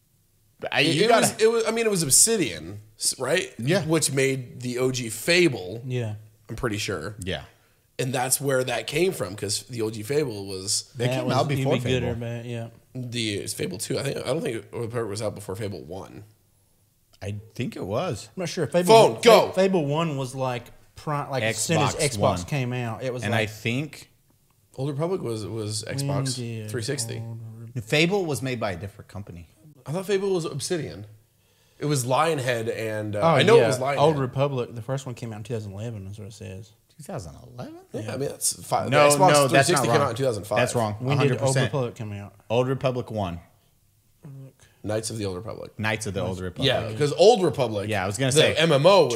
[SPEAKER 2] It was Obsidian, right?
[SPEAKER 1] Yeah.
[SPEAKER 2] Which made the OG Fable,
[SPEAKER 3] Yeah.
[SPEAKER 2] I'm pretty sure.
[SPEAKER 1] Yeah.
[SPEAKER 2] And that's where that came from, because the OG Fable was
[SPEAKER 1] They came out before
[SPEAKER 3] you'd be good
[SPEAKER 1] Fable.
[SPEAKER 3] or bad. Yeah.
[SPEAKER 2] the Fable 2. I don't think it was out before Fable 1.
[SPEAKER 1] I think it was.
[SPEAKER 3] I'm not sure. Fable,
[SPEAKER 2] Phone, go.
[SPEAKER 3] Fable 1 was like as soon as
[SPEAKER 1] Xbox
[SPEAKER 3] Xbox
[SPEAKER 1] One.
[SPEAKER 3] came out, it was
[SPEAKER 1] And I
[SPEAKER 3] like
[SPEAKER 1] think
[SPEAKER 2] Old Republic was Xbox
[SPEAKER 3] did
[SPEAKER 2] 360.
[SPEAKER 1] Fable was made by a different company.
[SPEAKER 2] I thought Fable was Obsidian. It was Lionhead and I know it was Lionhead.
[SPEAKER 3] Old Republic. The first one came out in 2011. Is what it says.
[SPEAKER 1] 2011?
[SPEAKER 2] Yeah, I mean that's fine.
[SPEAKER 1] No,
[SPEAKER 2] the Xbox
[SPEAKER 1] no, that's
[SPEAKER 2] 360
[SPEAKER 1] not
[SPEAKER 2] came
[SPEAKER 1] wrong.
[SPEAKER 2] out in 2005.
[SPEAKER 1] That's wrong.
[SPEAKER 3] When did Old
[SPEAKER 1] 100%.
[SPEAKER 3] Republic come out?
[SPEAKER 1] Old Republic 1.
[SPEAKER 2] Knights of the Old Republic.
[SPEAKER 1] Knights of the Old Republic.
[SPEAKER 2] Yeah, because Old Republic.
[SPEAKER 1] Yeah, I was gonna
[SPEAKER 2] the
[SPEAKER 1] say
[SPEAKER 2] MMO.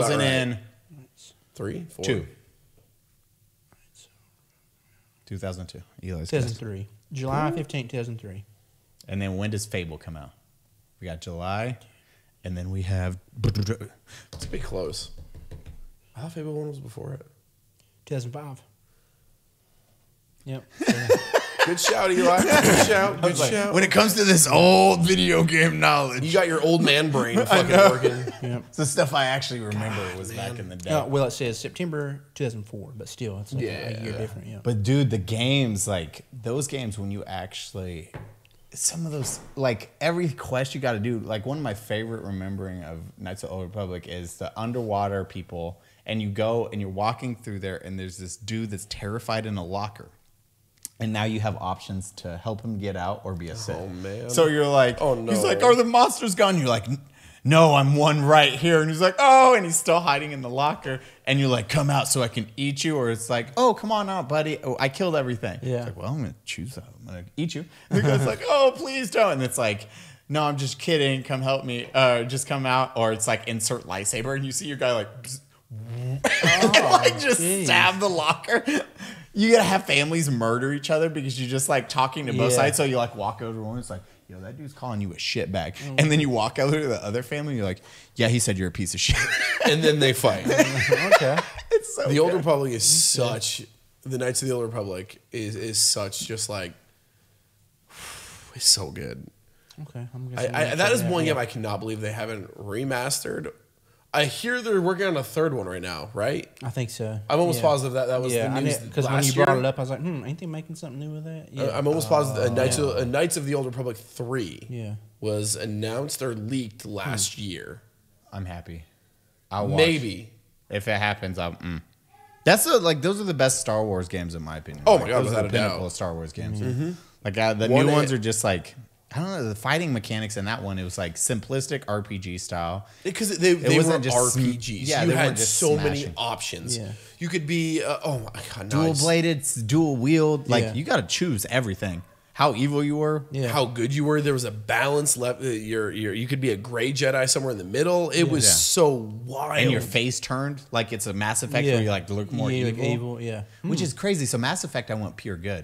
[SPEAKER 1] 2002.
[SPEAKER 2] 4.
[SPEAKER 1] 2002. Eli's
[SPEAKER 3] 2003. July 15th, 2003.
[SPEAKER 1] And then when does Fable come out? We got July, and then we have.
[SPEAKER 2] It's pretty close. I thought Fable 1 was before it.
[SPEAKER 3] 2005. Yep.
[SPEAKER 2] Good shout, Eli. Good shout. Good shout.
[SPEAKER 1] When it comes to this old video game knowledge,
[SPEAKER 2] You got your old man brain fucking working.
[SPEAKER 3] Yep.
[SPEAKER 1] it's the stuff I actually remember was back in the day.
[SPEAKER 3] Well, it says September 2004, but still, it's like a
[SPEAKER 2] Yeah.
[SPEAKER 3] year different. Yeah.
[SPEAKER 1] But dude, the games, like those games when you actually some of those, like every quest you got to do, like one of my favorite remembering of Knights of the Old Republic is the underwater people, and you go and you're walking through there and there's this dude that's terrified in a locker. And now you have options to help him get out or be a Sith.
[SPEAKER 2] Oh, man.
[SPEAKER 1] So you're like,
[SPEAKER 2] Oh, no.
[SPEAKER 1] He's like, are the monsters gone? You're like, no, I'm one right here. And he's like, oh, and he's still hiding in the locker. And you're like, come out so I can eat you. Or it's like, oh, come on out, buddy. Oh, I killed everything.
[SPEAKER 3] Yeah.
[SPEAKER 1] It's like, well, I'm going to choose that. I'm going to eat you. And the guy's like, oh, please don't. And it's like, no, I'm just kidding. Come help me. Just come out. Or it's like, insert lightsaber. And you see your guy like, like just stab the locker. You gotta have families murder each other because you're just like talking to both
[SPEAKER 3] Yeah.
[SPEAKER 1] sides. So you like walk over to one, it's like, yo, that dude's calling you a shitbag. And then you walk over to the other family, you're like, yeah, he said you're a piece of shit.
[SPEAKER 2] And then they fight.
[SPEAKER 3] Okay.
[SPEAKER 1] It's so
[SPEAKER 2] The Old
[SPEAKER 1] good.
[SPEAKER 2] Republic is such. The Knights of the Old Republic is such just like. It's so good.
[SPEAKER 3] Okay. I'm guessing
[SPEAKER 2] That is one game I cannot believe they haven't remastered. I hear they're working on a third one right now, right?
[SPEAKER 3] I think so.
[SPEAKER 2] I'm almost positive that was the news
[SPEAKER 3] because when
[SPEAKER 2] last
[SPEAKER 3] you
[SPEAKER 2] year.
[SPEAKER 3] brought it up, I was like, ain't they making something new with that? Yeah.
[SPEAKER 2] I'm almost positive a Knights of the Old Republic 3
[SPEAKER 3] Yeah.
[SPEAKER 2] was announced or leaked last year.
[SPEAKER 1] I'm happy. I'll watch.
[SPEAKER 2] Maybe.
[SPEAKER 1] If it happens, I'll. That's like those are the best Star Wars games in my opinion.
[SPEAKER 2] Oh
[SPEAKER 1] Like,
[SPEAKER 2] my God,
[SPEAKER 1] those are
[SPEAKER 2] without
[SPEAKER 1] the
[SPEAKER 2] a doubt.
[SPEAKER 1] pinnacle of Star Wars games. Like the
[SPEAKER 2] One
[SPEAKER 1] new
[SPEAKER 2] A-
[SPEAKER 1] ones are just like I don't know the fighting mechanics in that one. It was like simplistic RPG style.
[SPEAKER 2] Because they
[SPEAKER 1] wasn't
[SPEAKER 2] were
[SPEAKER 1] just
[SPEAKER 2] RPGs.
[SPEAKER 1] yeah,
[SPEAKER 2] you
[SPEAKER 1] they
[SPEAKER 2] had
[SPEAKER 1] weren't just
[SPEAKER 2] so many
[SPEAKER 1] smashing.
[SPEAKER 2] options.
[SPEAKER 3] Yeah.
[SPEAKER 2] You could be, oh my God,
[SPEAKER 1] Dual
[SPEAKER 2] nice.
[SPEAKER 1] bladed, dual wield. Like
[SPEAKER 3] Yeah.
[SPEAKER 1] you got to choose everything. How evil you were.
[SPEAKER 3] Yeah.
[SPEAKER 2] How good you were. There was a balance left. You could be a gray Jedi somewhere in the middle. It was
[SPEAKER 1] Yeah.
[SPEAKER 2] so wild.
[SPEAKER 1] And your face turned like it's a Mass Effect where you like to look more
[SPEAKER 3] Yeah,
[SPEAKER 1] evil.
[SPEAKER 3] like evil. Yeah.
[SPEAKER 1] Which is crazy. So Mass Effect, I want pure good.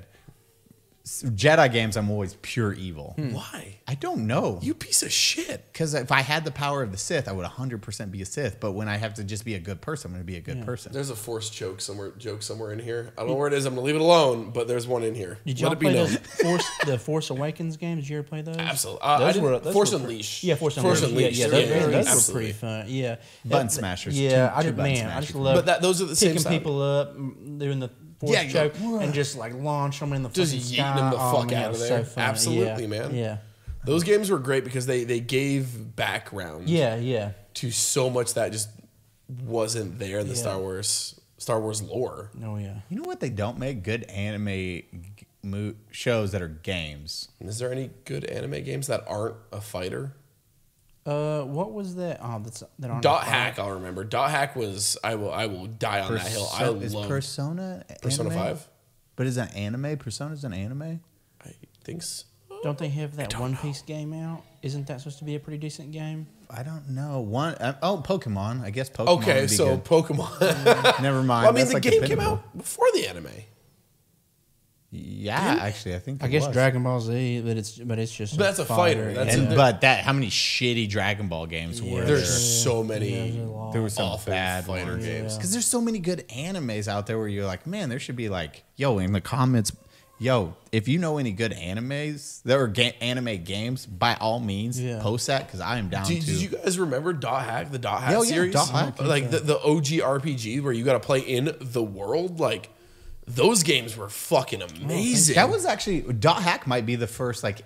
[SPEAKER 1] Jedi games, I'm always pure evil.
[SPEAKER 2] Why?
[SPEAKER 1] I don't know.
[SPEAKER 2] You piece of shit.
[SPEAKER 1] Because if I had the power of the Sith, I would 100% be a Sith. But when I have to just be a good person, I'm going to be a good person.
[SPEAKER 2] There's a force joke somewhere in here. I don't know where it is. I'm gonna leave it alone. But there's one in here.
[SPEAKER 3] Did
[SPEAKER 2] Let
[SPEAKER 3] y'all
[SPEAKER 2] it be
[SPEAKER 3] play
[SPEAKER 2] known.
[SPEAKER 3] the Force Awakens games? Did you ever play those?
[SPEAKER 2] Absolutely. I didn't- Force Unleashed.
[SPEAKER 3] Yeah, Force Unleashed.
[SPEAKER 2] Unleashed.
[SPEAKER 3] Yeah,
[SPEAKER 2] Yeah,
[SPEAKER 3] those were
[SPEAKER 2] absolutely.
[SPEAKER 3] pretty fun. Yeah,
[SPEAKER 1] Button
[SPEAKER 3] That-
[SPEAKER 1] smashers.
[SPEAKER 3] Yeah,
[SPEAKER 1] Two
[SPEAKER 3] I just
[SPEAKER 1] button
[SPEAKER 3] man, I just
[SPEAKER 1] smashers.
[SPEAKER 3] love.
[SPEAKER 2] But those are the same
[SPEAKER 3] picking
[SPEAKER 2] style.
[SPEAKER 3] people up, doing the Force
[SPEAKER 1] Yeah, you go,
[SPEAKER 3] choke, and just like launch them in the
[SPEAKER 2] Just
[SPEAKER 3] fucking
[SPEAKER 2] yeeting
[SPEAKER 3] sky.
[SPEAKER 2] them the
[SPEAKER 3] Oh,
[SPEAKER 2] fuck
[SPEAKER 3] man,
[SPEAKER 2] out
[SPEAKER 3] it
[SPEAKER 2] of
[SPEAKER 3] was
[SPEAKER 2] there.
[SPEAKER 3] So fun.
[SPEAKER 2] Absolutely,
[SPEAKER 3] Yeah.
[SPEAKER 2] man.
[SPEAKER 3] Yeah,
[SPEAKER 2] Those games were great because they gave background.
[SPEAKER 3] yeah.
[SPEAKER 2] To so much that just wasn't there in the
[SPEAKER 3] Yeah.
[SPEAKER 2] Star Wars lore.
[SPEAKER 3] Oh yeah.
[SPEAKER 1] You know what? They don't make good anime shows that are games.
[SPEAKER 2] Is there any good anime games that aren't a fighter?
[SPEAKER 3] What was that? Oh, that on
[SPEAKER 2] Dot Hack, I'll remember. Dot Hack was I will die on that hill. I
[SPEAKER 1] Is
[SPEAKER 2] love
[SPEAKER 1] Persona
[SPEAKER 2] Persona
[SPEAKER 1] anime?
[SPEAKER 2] 5.
[SPEAKER 1] But is that anime? Persona's an anime?
[SPEAKER 2] I think so.
[SPEAKER 3] Don't they have that One Piece game out? Isn't that supposed to be a pretty decent game?
[SPEAKER 1] I don't know. Pokemon. I guess Pokemon.
[SPEAKER 2] Okay,
[SPEAKER 1] would be
[SPEAKER 2] so
[SPEAKER 1] good.
[SPEAKER 2] Pokemon.
[SPEAKER 1] Never mind.
[SPEAKER 2] Well, I mean,
[SPEAKER 1] That's
[SPEAKER 2] the
[SPEAKER 1] like
[SPEAKER 2] game came
[SPEAKER 1] pinnacle.
[SPEAKER 2] out before the anime.
[SPEAKER 1] Yeah, actually, I think.
[SPEAKER 3] I
[SPEAKER 1] it
[SPEAKER 3] guess
[SPEAKER 1] was.
[SPEAKER 3] Dragon Ball Z, but it's just.
[SPEAKER 2] But that's a fighter. That's
[SPEAKER 1] And,
[SPEAKER 2] a-
[SPEAKER 1] but how many shitty Dragon Ball games were there?
[SPEAKER 2] There's so many.
[SPEAKER 1] There was some
[SPEAKER 2] awful
[SPEAKER 1] bad
[SPEAKER 2] fighter
[SPEAKER 1] ones.
[SPEAKER 2] games.
[SPEAKER 1] Because there's so many good animes out there where you're like, man, there should be like, yo, in the comments, yo, if you know any good animes, there are anime games, by all means,
[SPEAKER 3] Yeah.
[SPEAKER 1] post that because I am down
[SPEAKER 2] Did
[SPEAKER 1] to.
[SPEAKER 2] you guys remember Dot Hack, the Dot Hack
[SPEAKER 1] Oh, yeah,
[SPEAKER 2] series?
[SPEAKER 1] Dot Hack.
[SPEAKER 2] Like the OG RPG where you got to play in the world? Like, those games were fucking amazing.
[SPEAKER 1] That was actually Dot Hack might be the first like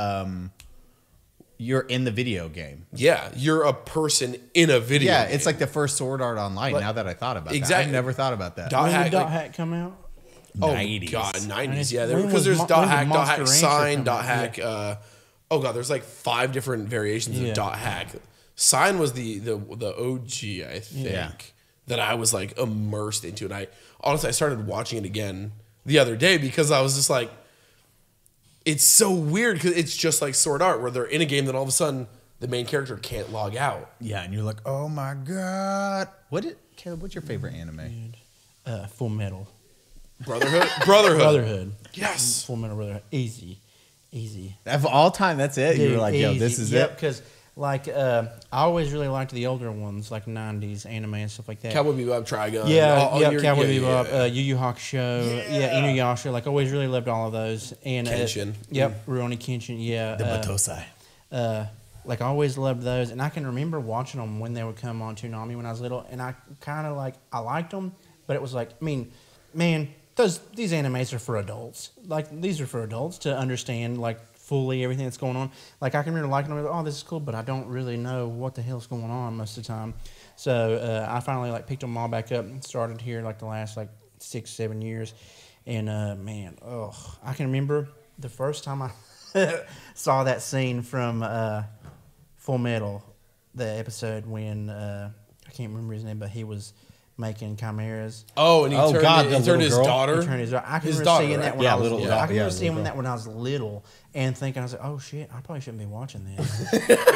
[SPEAKER 1] you're in the video game.
[SPEAKER 2] Yeah, you're a person in a video
[SPEAKER 1] Yeah,
[SPEAKER 2] game.
[SPEAKER 1] it's like the first Sword Art Online. Now that I thought about that,
[SPEAKER 2] Exactly.
[SPEAKER 1] I've never thought about that.
[SPEAKER 2] Dot
[SPEAKER 3] When
[SPEAKER 2] Hack,
[SPEAKER 3] did Dot
[SPEAKER 2] like-
[SPEAKER 3] Hack come out?
[SPEAKER 2] Oh
[SPEAKER 1] 90s.
[SPEAKER 2] God, 90s.
[SPEAKER 3] And
[SPEAKER 2] Yeah,
[SPEAKER 3] when
[SPEAKER 2] because
[SPEAKER 3] was
[SPEAKER 2] there's
[SPEAKER 3] Mo-
[SPEAKER 2] Dot
[SPEAKER 3] when did
[SPEAKER 2] Hack, Dot Hack
[SPEAKER 3] Monster Rancher
[SPEAKER 2] Sign,
[SPEAKER 3] come
[SPEAKER 2] Dot
[SPEAKER 3] out?
[SPEAKER 2] Hack. oh god, there's like 5 different variations of dot hack. Sign was the OG, I think, that I was like immersed into, and I started watching it again the other day because I was just like, it's so weird because it's just like Sword Art where they're in a game that all of a sudden the main character can't log out.
[SPEAKER 1] Yeah, and you're like, oh my god. Caleb, what's your favorite anime?
[SPEAKER 3] Full Metal.
[SPEAKER 2] Brotherhood. Yes.
[SPEAKER 3] Full Metal Brotherhood. Easy.
[SPEAKER 1] Of all time, that's it.
[SPEAKER 3] Dude,
[SPEAKER 1] you were like, yo, this is it.
[SPEAKER 3] Because like I always really liked the older ones, like 90s anime and stuff like that.
[SPEAKER 2] Cowboy Bebop, Trigun.
[SPEAKER 3] Cowboy Bebop, Yu Yu Hakusho, Inuyasha. Like always really loved all of those. And
[SPEAKER 2] Kenshin.
[SPEAKER 3] Rurouni Kenshin. Yeah.
[SPEAKER 1] The Batosai.
[SPEAKER 3] Like I always loved those, and I can remember watching them when they would come on Toonami when I was little, and I kind of like I liked them, but it was like, I mean, man, these animes are for adults. Like these are for adults to understand like fully everything that's going on. Like I can remember liking them, like, oh, this is cool, but I don't really know what the hell's going on most of the time. So I finally like picked them all back up and started here like the last like 6-7 years, and man, I can remember the first time I saw that scene from Full Metal, the episode when I can't remember his name, but he was making chimeras.
[SPEAKER 2] Oh, and he turned his
[SPEAKER 1] girl?
[SPEAKER 2] daughter.
[SPEAKER 3] He turned his, I can
[SPEAKER 2] His
[SPEAKER 3] remember
[SPEAKER 2] daughter,
[SPEAKER 3] seeing
[SPEAKER 2] right?
[SPEAKER 3] that when I was
[SPEAKER 1] little
[SPEAKER 3] little. I can
[SPEAKER 1] yeah,
[SPEAKER 3] remember seeing
[SPEAKER 1] little
[SPEAKER 3] that when I was little and thinking, I was like, oh shit, I probably shouldn't be watching this.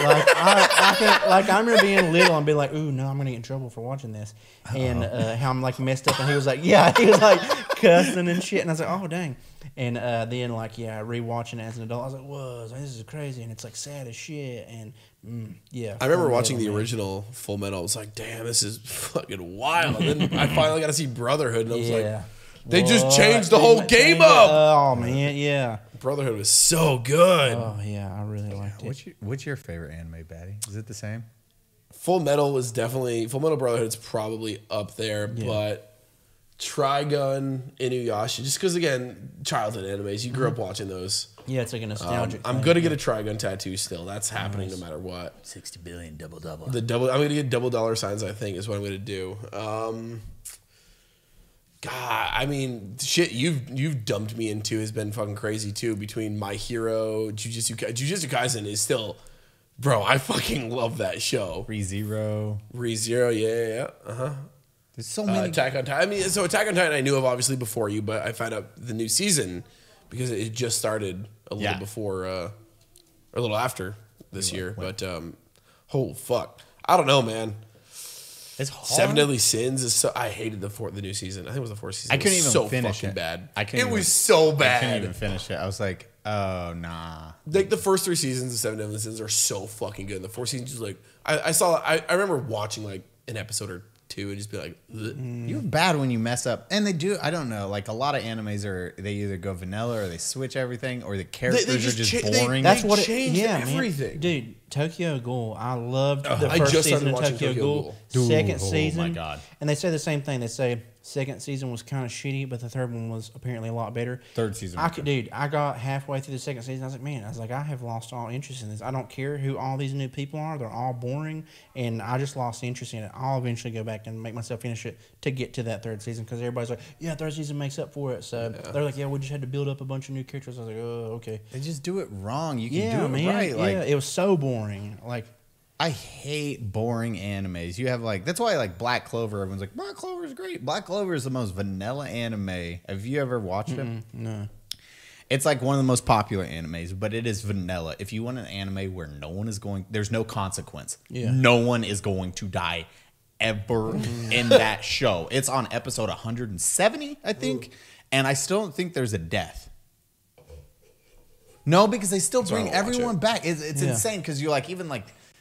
[SPEAKER 3] I remember being little and being like, ooh, no, I'm gonna get in trouble for watching this, and how I'm like messed up. And he was like cussing and shit, and I was like, oh dang. And then rewatching it as an adult, I was like, whoa, this is crazy, and it's like sad as shit, and
[SPEAKER 2] I remember watching the original Full Metal. I was like, damn, this is fucking wild. And then I finally got to see Brotherhood, and I was like, they just changed the whole game up.
[SPEAKER 3] Oh man, yeah.
[SPEAKER 2] Brotherhood was so good.
[SPEAKER 3] Oh yeah, I really liked it.
[SPEAKER 1] What's your favorite anime, Batty? Is it the same?
[SPEAKER 2] Full Metal Brotherhood's probably up there, but Trigun, Inuyasha, just because again, childhood animes, you grew up watching those.
[SPEAKER 3] Yeah, it's like a nostalgic.
[SPEAKER 2] I'm gonna get a Trigun tattoo still. That's happening no matter what.
[SPEAKER 1] 60 billion double.
[SPEAKER 2] I'm gonna get double dollar signs. I think is what I'm gonna do. God, I mean, shit, you've dumped me into has been fucking crazy too. Between My Hero, Jujutsu Kaisen is still, bro. I fucking love that show.
[SPEAKER 1] ReZero,
[SPEAKER 2] yeah.
[SPEAKER 1] There's so many.
[SPEAKER 2] Attack on Titan. I mean, so Attack on Titan I knew of obviously before you, but I found out the new season because it just started a little before, or a little after this year. But oh fuck, I don't know, man.
[SPEAKER 1] It's hard.
[SPEAKER 2] 7 Deadly Sins is so. I hated the new season. I think it was the fourth season.
[SPEAKER 1] I couldn't even
[SPEAKER 2] so
[SPEAKER 1] finish
[SPEAKER 2] fucking
[SPEAKER 1] it.
[SPEAKER 2] bad.
[SPEAKER 1] It
[SPEAKER 2] was so bad.
[SPEAKER 1] I couldn't even finish it. I was like, oh nah.
[SPEAKER 2] Like the first 3 seasons of 7 Deadly Sins are so fucking good. The 4th season is like I remember watching like an episode or 2 and just be like, ugh.
[SPEAKER 1] You're bad when you mess up, and they do. I don't know. Like a lot of animes they either go vanilla or they switch everything, or the characters are just boring.
[SPEAKER 3] That's what
[SPEAKER 2] changed
[SPEAKER 3] everything, man. Dude. Tokyo Ghoul, I loved the
[SPEAKER 2] I
[SPEAKER 3] first
[SPEAKER 2] just
[SPEAKER 3] season
[SPEAKER 2] started
[SPEAKER 3] of
[SPEAKER 2] watching
[SPEAKER 3] Tokyo Ghoul.
[SPEAKER 2] Ghoul.
[SPEAKER 3] Second season,
[SPEAKER 1] oh my god!
[SPEAKER 3] And they say the same thing. They say second season was kind of shitty, but the third one was apparently a lot better.
[SPEAKER 1] Third season,
[SPEAKER 3] I got halfway through the second season. I was like, I have lost all interest in this. I don't care who all these new people are; they're all boring, and I just lost interest in it. I'll eventually go back and make myself finish it to get to that third season because everybody's like, yeah, third season makes up for it. So they're like, yeah, we just had to build up a bunch of new characters. I was like, oh, okay.
[SPEAKER 1] They just do it wrong. You can do it right. Like,
[SPEAKER 3] it was so boring. Like.
[SPEAKER 1] I hate boring animes. You have that's why like Black Clover. Everyone's like, Black Clover is great. Black Clover is the most vanilla anime. Have you ever watched it?
[SPEAKER 3] No.
[SPEAKER 1] It's like one of the most popular animes, but it is vanilla. If you want an anime where there's no consequence.
[SPEAKER 3] Yeah.
[SPEAKER 1] No one is going to die ever in that show. It's on episode 170, I think, and I still don't think there's a death. No, because they still bring everyone back. It's insane because you're like even like.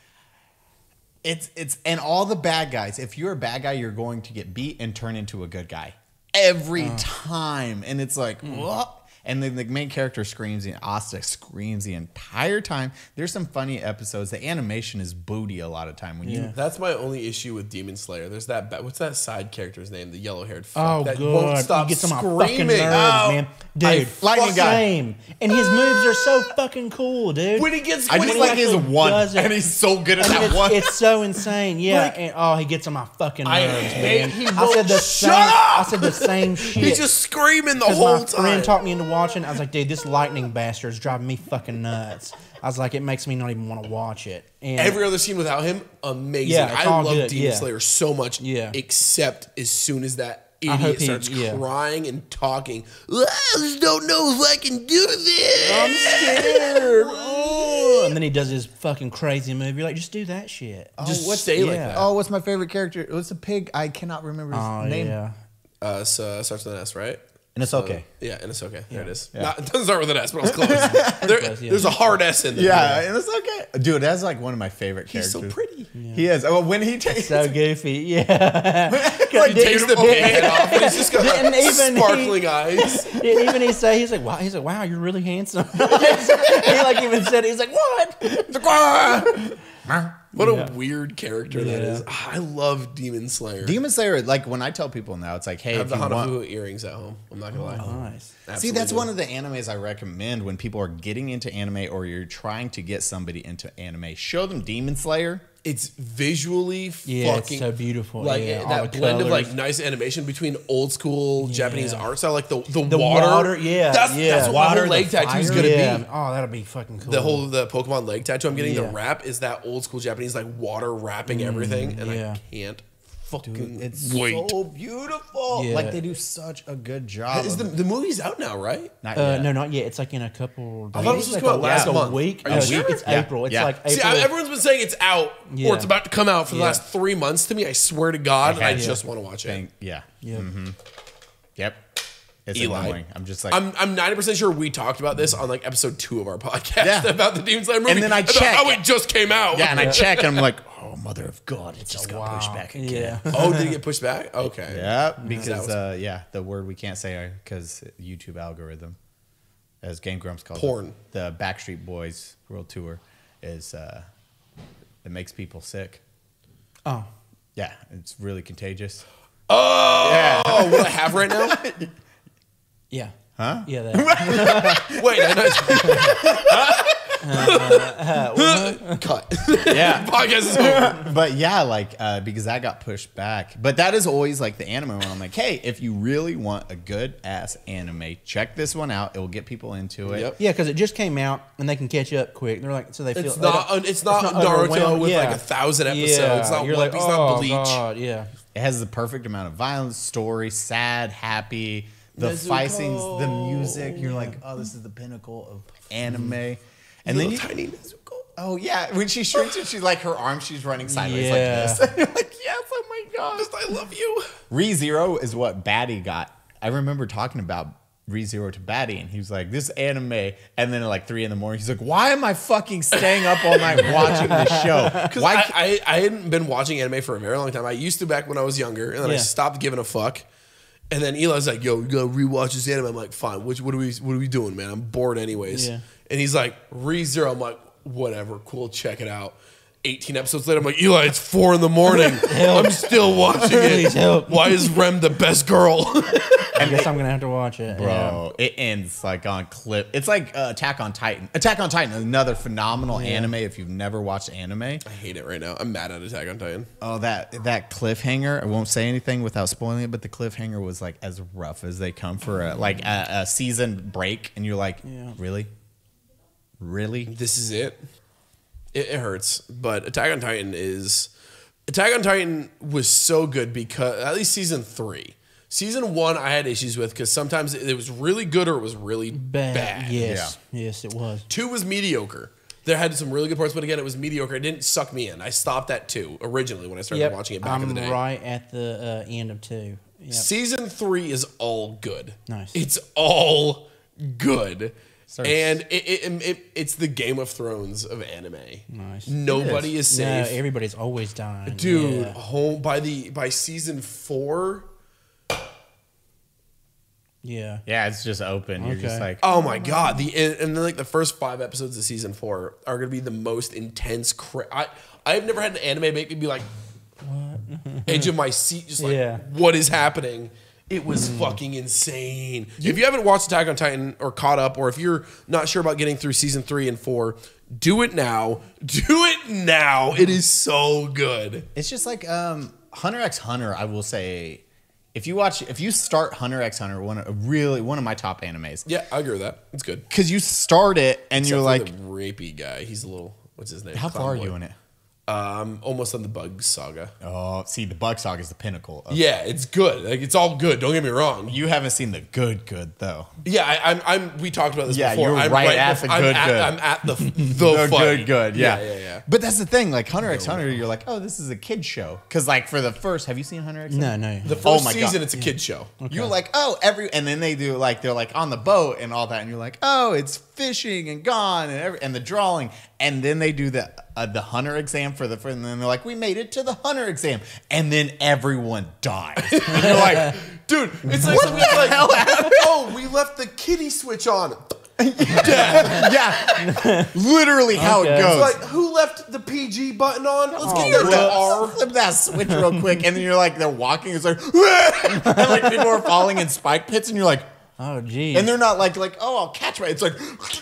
[SPEAKER 1] It's and all the bad guys. If you're a bad guy, you're going to get beat and turn into a good guy every time. And it's like, what? And then the main character screams, and Asta screams the entire time. There's some funny episodes. The animation is booty a lot of time.
[SPEAKER 2] That's my only issue with Demon Slayer. There's what's that side character's name? The yellow-haired fuck that won't stop
[SPEAKER 3] he gets
[SPEAKER 2] screaming.
[SPEAKER 3] On my fucking nerves, man. Dude,
[SPEAKER 1] Lightning guy.
[SPEAKER 3] Same. And his moves are so fucking cool, dude.
[SPEAKER 2] When he gets,
[SPEAKER 1] I just like his one, and he's so good at that one.
[SPEAKER 3] It's so insane, yeah. And he gets on my fucking nerves, man.
[SPEAKER 2] I said the same.
[SPEAKER 3] I said the same shit.
[SPEAKER 2] He's just screaming the whole time.
[SPEAKER 3] My friend talked me into watching. I was like, dude, this lightning bastard is driving me fucking nuts. I was like, it makes me not even want to watch it. And
[SPEAKER 2] Every other scene without him, amazing.
[SPEAKER 3] Yeah, it's
[SPEAKER 2] I
[SPEAKER 3] all
[SPEAKER 2] love
[SPEAKER 3] good,
[SPEAKER 2] Demon
[SPEAKER 3] yeah.
[SPEAKER 2] Slayer so much.
[SPEAKER 3] Yeah.
[SPEAKER 2] Except as soon as that
[SPEAKER 3] I hope
[SPEAKER 2] idiot
[SPEAKER 3] he-
[SPEAKER 2] starts
[SPEAKER 3] yeah.
[SPEAKER 2] crying and talking, I just don't know if I can do this.
[SPEAKER 3] I'm scared. And then he does his fucking crazy move. You're like, just do that shit.
[SPEAKER 2] Just
[SPEAKER 1] what's-
[SPEAKER 2] stay like
[SPEAKER 3] yeah.
[SPEAKER 2] that.
[SPEAKER 1] Oh, what's my favorite character? It was a pig. I cannot remember his
[SPEAKER 3] Oh,
[SPEAKER 1] name.
[SPEAKER 3] yeah.
[SPEAKER 2] So starts with an S, right?
[SPEAKER 1] And it's okay.
[SPEAKER 2] Yeah, and it's okay. There it is.
[SPEAKER 1] Yeah.
[SPEAKER 2] Not, it doesn't start with an S, but I was close.
[SPEAKER 3] close, yeah.
[SPEAKER 2] There's a hard S in there.
[SPEAKER 1] Yeah, and it's okay. Dude, that's like one of my favorite
[SPEAKER 2] He's
[SPEAKER 1] characters.
[SPEAKER 2] so pretty.
[SPEAKER 1] He is. Oh, when he takes
[SPEAKER 3] So goofy. Yeah.
[SPEAKER 2] He takes the pig head off, and he's just got
[SPEAKER 3] Didn't even
[SPEAKER 2] sparkling eyes.
[SPEAKER 3] Even he say, he's like, wow, you're really handsome. He like even said, he's like, what?
[SPEAKER 2] What
[SPEAKER 3] Yeah.
[SPEAKER 2] a weird character that
[SPEAKER 3] Yeah.
[SPEAKER 2] is. I love Demon Slayer.
[SPEAKER 1] Demon Slayer, like when I tell people now, it's like, hey,
[SPEAKER 2] I have
[SPEAKER 1] if
[SPEAKER 2] the
[SPEAKER 1] you want.
[SPEAKER 2] Hanafuku earrings at home. I'm not gonna lie.
[SPEAKER 3] Nice.
[SPEAKER 1] See,
[SPEAKER 2] Absolutely
[SPEAKER 1] that's
[SPEAKER 2] do.
[SPEAKER 1] one of the animes I recommend when people are getting into anime or you're trying to get somebody into anime. Show them Demon Slayer.
[SPEAKER 2] It's visually
[SPEAKER 3] Yeah,
[SPEAKER 2] fucking
[SPEAKER 3] it's so beautiful.
[SPEAKER 2] Like
[SPEAKER 3] Yeah, all
[SPEAKER 2] that
[SPEAKER 3] the
[SPEAKER 2] blend of
[SPEAKER 3] colors.
[SPEAKER 2] like nice animation between old school Japanese
[SPEAKER 3] Yeah.
[SPEAKER 2] art style, like the
[SPEAKER 3] The
[SPEAKER 2] water.
[SPEAKER 3] yeah.
[SPEAKER 2] that's what my whole leg tattoo is gonna
[SPEAKER 3] yeah.
[SPEAKER 2] be.
[SPEAKER 3] Oh, that'll be fucking cool.
[SPEAKER 2] The Pokemon leg tattoo I'm getting, the
[SPEAKER 3] Yeah.
[SPEAKER 2] wrap is that old school Japanese like water wrapping everything, and
[SPEAKER 3] yeah.
[SPEAKER 2] I can't fucking
[SPEAKER 1] It's
[SPEAKER 2] wait.
[SPEAKER 1] so beautiful.
[SPEAKER 3] Yeah.
[SPEAKER 1] Like they do such a good job.
[SPEAKER 2] Is
[SPEAKER 1] of
[SPEAKER 2] the movie's out now, right?
[SPEAKER 1] Not yet.
[SPEAKER 3] No, not yet. It's like in a couple.
[SPEAKER 2] I thought it was
[SPEAKER 3] days.
[SPEAKER 2] supposed to come out
[SPEAKER 3] Like
[SPEAKER 2] last
[SPEAKER 3] a
[SPEAKER 2] month.
[SPEAKER 3] week.
[SPEAKER 2] Are you
[SPEAKER 3] No,
[SPEAKER 2] sure?
[SPEAKER 3] It's
[SPEAKER 1] Yeah.
[SPEAKER 3] April. It's
[SPEAKER 1] Yeah.
[SPEAKER 3] like April.
[SPEAKER 2] See, everyone's been saying it's out
[SPEAKER 3] Yeah.
[SPEAKER 2] or it's about to come out for the
[SPEAKER 3] Yeah.
[SPEAKER 2] last 3 months to me. I swear to God, and I
[SPEAKER 1] Yeah.
[SPEAKER 2] just want to watch it.
[SPEAKER 1] Thing. Yeah.
[SPEAKER 3] Yeah.
[SPEAKER 1] Yep. It's
[SPEAKER 2] Eli.
[SPEAKER 1] annoying. I'm just like,
[SPEAKER 2] I'm 90% sure we talked about this on like episode 2 of our podcast
[SPEAKER 1] Yeah.
[SPEAKER 2] about the Demon Slayer movie.
[SPEAKER 1] And then I
[SPEAKER 2] about
[SPEAKER 1] check.
[SPEAKER 2] how it just came out.
[SPEAKER 1] yeah, and I check and I'm like, oh, mother of God, it just got pushed back again.
[SPEAKER 3] Yeah.
[SPEAKER 2] Oh, did it get pushed back? Okay.
[SPEAKER 1] Yeah,
[SPEAKER 2] That
[SPEAKER 1] because
[SPEAKER 2] was-
[SPEAKER 1] the word we can't say because YouTube algorithm, as Game Grumps calls
[SPEAKER 2] Porn.
[SPEAKER 1] it, the Backstreet Boys World Tour is it makes people sick.
[SPEAKER 3] Oh.
[SPEAKER 1] Yeah, it's really contagious.
[SPEAKER 2] Oh, what I have right now?
[SPEAKER 3] Yeah.
[SPEAKER 1] Huh?
[SPEAKER 3] Yeah. That.
[SPEAKER 2] Wait, cut.
[SPEAKER 1] Yeah,
[SPEAKER 2] Podcast is over.
[SPEAKER 1] but yeah, like because that got pushed back. But that is always like the anime one. I'm like, hey, if you really want a good ass anime, check this one out. It will get people into it.
[SPEAKER 2] Yep.
[SPEAKER 3] Yeah, because it just came out and they can catch up quick. They're like, so they feel
[SPEAKER 2] It's not Naruto
[SPEAKER 3] overwhelmed.
[SPEAKER 2] with
[SPEAKER 3] Yeah.
[SPEAKER 2] like 1,000 episodes.
[SPEAKER 3] Yeah.
[SPEAKER 2] It's not
[SPEAKER 3] You're
[SPEAKER 2] One
[SPEAKER 3] like,
[SPEAKER 2] Piece,
[SPEAKER 3] oh,
[SPEAKER 2] not Bleach.
[SPEAKER 3] God, yeah.
[SPEAKER 1] It has the perfect amount of violence, story, sad, happy, the
[SPEAKER 2] Nezuko.
[SPEAKER 1] fight scenes, the music. You're like, oh, this is the pinnacle of anime. And then
[SPEAKER 2] Little
[SPEAKER 1] you,
[SPEAKER 2] tiny Nezuko.
[SPEAKER 1] oh yeah, when she shrinks it, she's like her arm, she's running sideways
[SPEAKER 3] Yeah.
[SPEAKER 1] like this. And you're like, yes, oh my god.
[SPEAKER 2] Just, I love you.
[SPEAKER 1] ReZero is what Batty got. I remember talking about ReZero to Batty, and he was like, this anime. And then at like 3 a.m, he's like, why am I fucking staying up all night watching this show?
[SPEAKER 2] Because
[SPEAKER 1] Why?
[SPEAKER 2] I hadn't been watching anime for a very long time. I used to back when I was younger, and then I
[SPEAKER 3] Yeah.
[SPEAKER 2] stopped giving a fuck. And then Eli's like, "Yo, you gotta rewatch this anime." I'm like, "Fine. What are we doing, man? I'm bored anyways."
[SPEAKER 3] Yeah.
[SPEAKER 2] And he's like, "ReZero." I'm like, "Whatever, cool. Check it out." 18 episodes later, I'm like, "Eli, it's 4 a.m. I'm still watching
[SPEAKER 3] Please
[SPEAKER 2] it.
[SPEAKER 3] help.
[SPEAKER 2] Why is Rem the best girl?"
[SPEAKER 3] I guess I'm gonna have to watch it.
[SPEAKER 1] Bro, it ends like on clip. It's like Attack on Titan. Attack on Titan, another phenomenal anime. If you've never watched anime,
[SPEAKER 2] I hate it right now. I'm mad at Attack on Titan.
[SPEAKER 1] oh that cliffhanger. I won't say anything without spoiling it, but the cliffhanger was like as rough as they come for a season break, and you're like, really.
[SPEAKER 2] This is it. It hurts, but Attack on Titan was so good because at least season 3. Season 1 I had issues with because sometimes it was really good or it was really bad.
[SPEAKER 3] Yes. Yes, it was.
[SPEAKER 2] 2 was mediocre. There had some really good parts, but again, it was mediocre. It didn't suck me in. I stopped at 2 originally when I started watching it back in the day.
[SPEAKER 3] I'm right at the end of 2. Yep.
[SPEAKER 2] Season 3 is all good.
[SPEAKER 3] Nice.
[SPEAKER 2] It's all good.
[SPEAKER 1] Starts-
[SPEAKER 2] And it's the Game of Thrones of anime.
[SPEAKER 3] Nice.
[SPEAKER 2] Nobody is
[SPEAKER 3] No,
[SPEAKER 2] safe.
[SPEAKER 3] everybody's always dying.
[SPEAKER 2] Dude,
[SPEAKER 3] Yeah.
[SPEAKER 2] home by season 4.
[SPEAKER 3] Yeah.
[SPEAKER 1] Yeah, it's just open. You're just
[SPEAKER 3] Okay.
[SPEAKER 1] like,
[SPEAKER 2] Oh my god! And then like the first 5 episodes of season 4 are gonna be the most intense. I've never had an anime make me be like, edge of my seat, just like,
[SPEAKER 3] Yeah.
[SPEAKER 2] what is happening? It was fucking insane. If you haven't watched Attack on Titan or caught up, or if you're not sure about getting through season 3 and 4, do it now. Do it now. It is so good.
[SPEAKER 1] it's just like Hunter x Hunter. I will say, If you start Hunter x Hunter, one of my top animes,
[SPEAKER 2] Yeah, I agree with that. It's good.
[SPEAKER 1] because you start it and you're
[SPEAKER 2] Except
[SPEAKER 1] like,
[SPEAKER 2] for the rapey guy. He's a little. What's his name?
[SPEAKER 1] how far are
[SPEAKER 2] Clown
[SPEAKER 1] you
[SPEAKER 2] Boy.
[SPEAKER 1] in it?
[SPEAKER 2] Almost on the Bug Saga.
[SPEAKER 1] Oh, see, the Bug Saga is the pinnacle.
[SPEAKER 2] Yeah, it's good. Like it's all good. Don't get me wrong.
[SPEAKER 1] You haven't seen the good though.
[SPEAKER 2] Yeah, I'm. We talked about this
[SPEAKER 1] Yeah,
[SPEAKER 2] before.
[SPEAKER 1] you're
[SPEAKER 2] I'm
[SPEAKER 1] right at the good.
[SPEAKER 2] I'm at the
[SPEAKER 1] The
[SPEAKER 2] fight.
[SPEAKER 1] good. Yeah.
[SPEAKER 2] Yeah.
[SPEAKER 1] But that's the thing. Like Hunter x Hunter, you're like, oh, this is a kid show. Because like for the first, have you seen Hunter x Hunter?
[SPEAKER 3] No.
[SPEAKER 2] The
[SPEAKER 1] Oh
[SPEAKER 2] first
[SPEAKER 1] my
[SPEAKER 2] season,
[SPEAKER 1] God.
[SPEAKER 2] it's a kid show.
[SPEAKER 1] You're like, oh, and then they do like they're like on the boat and all that, and you're like, oh, it's fishing and gone and the drawing, and then they do the hunter exam and then they're like, we made it to the hunter exam, and then everyone dies. And you're like,
[SPEAKER 2] Dude, it's like, oh, we left the kiddie switch on.
[SPEAKER 1] yeah, literally how it
[SPEAKER 3] Okay.
[SPEAKER 1] goes.
[SPEAKER 2] It's like, who left the PG button on? Let's
[SPEAKER 1] Flip
[SPEAKER 2] get the R.
[SPEAKER 1] flip that switch real quick, and then you're like, they're walking, it's like, and like people are falling in spike pits, and you're like,
[SPEAKER 3] Oh, geez.
[SPEAKER 1] and they're not like, oh, I'll catch my. It's like,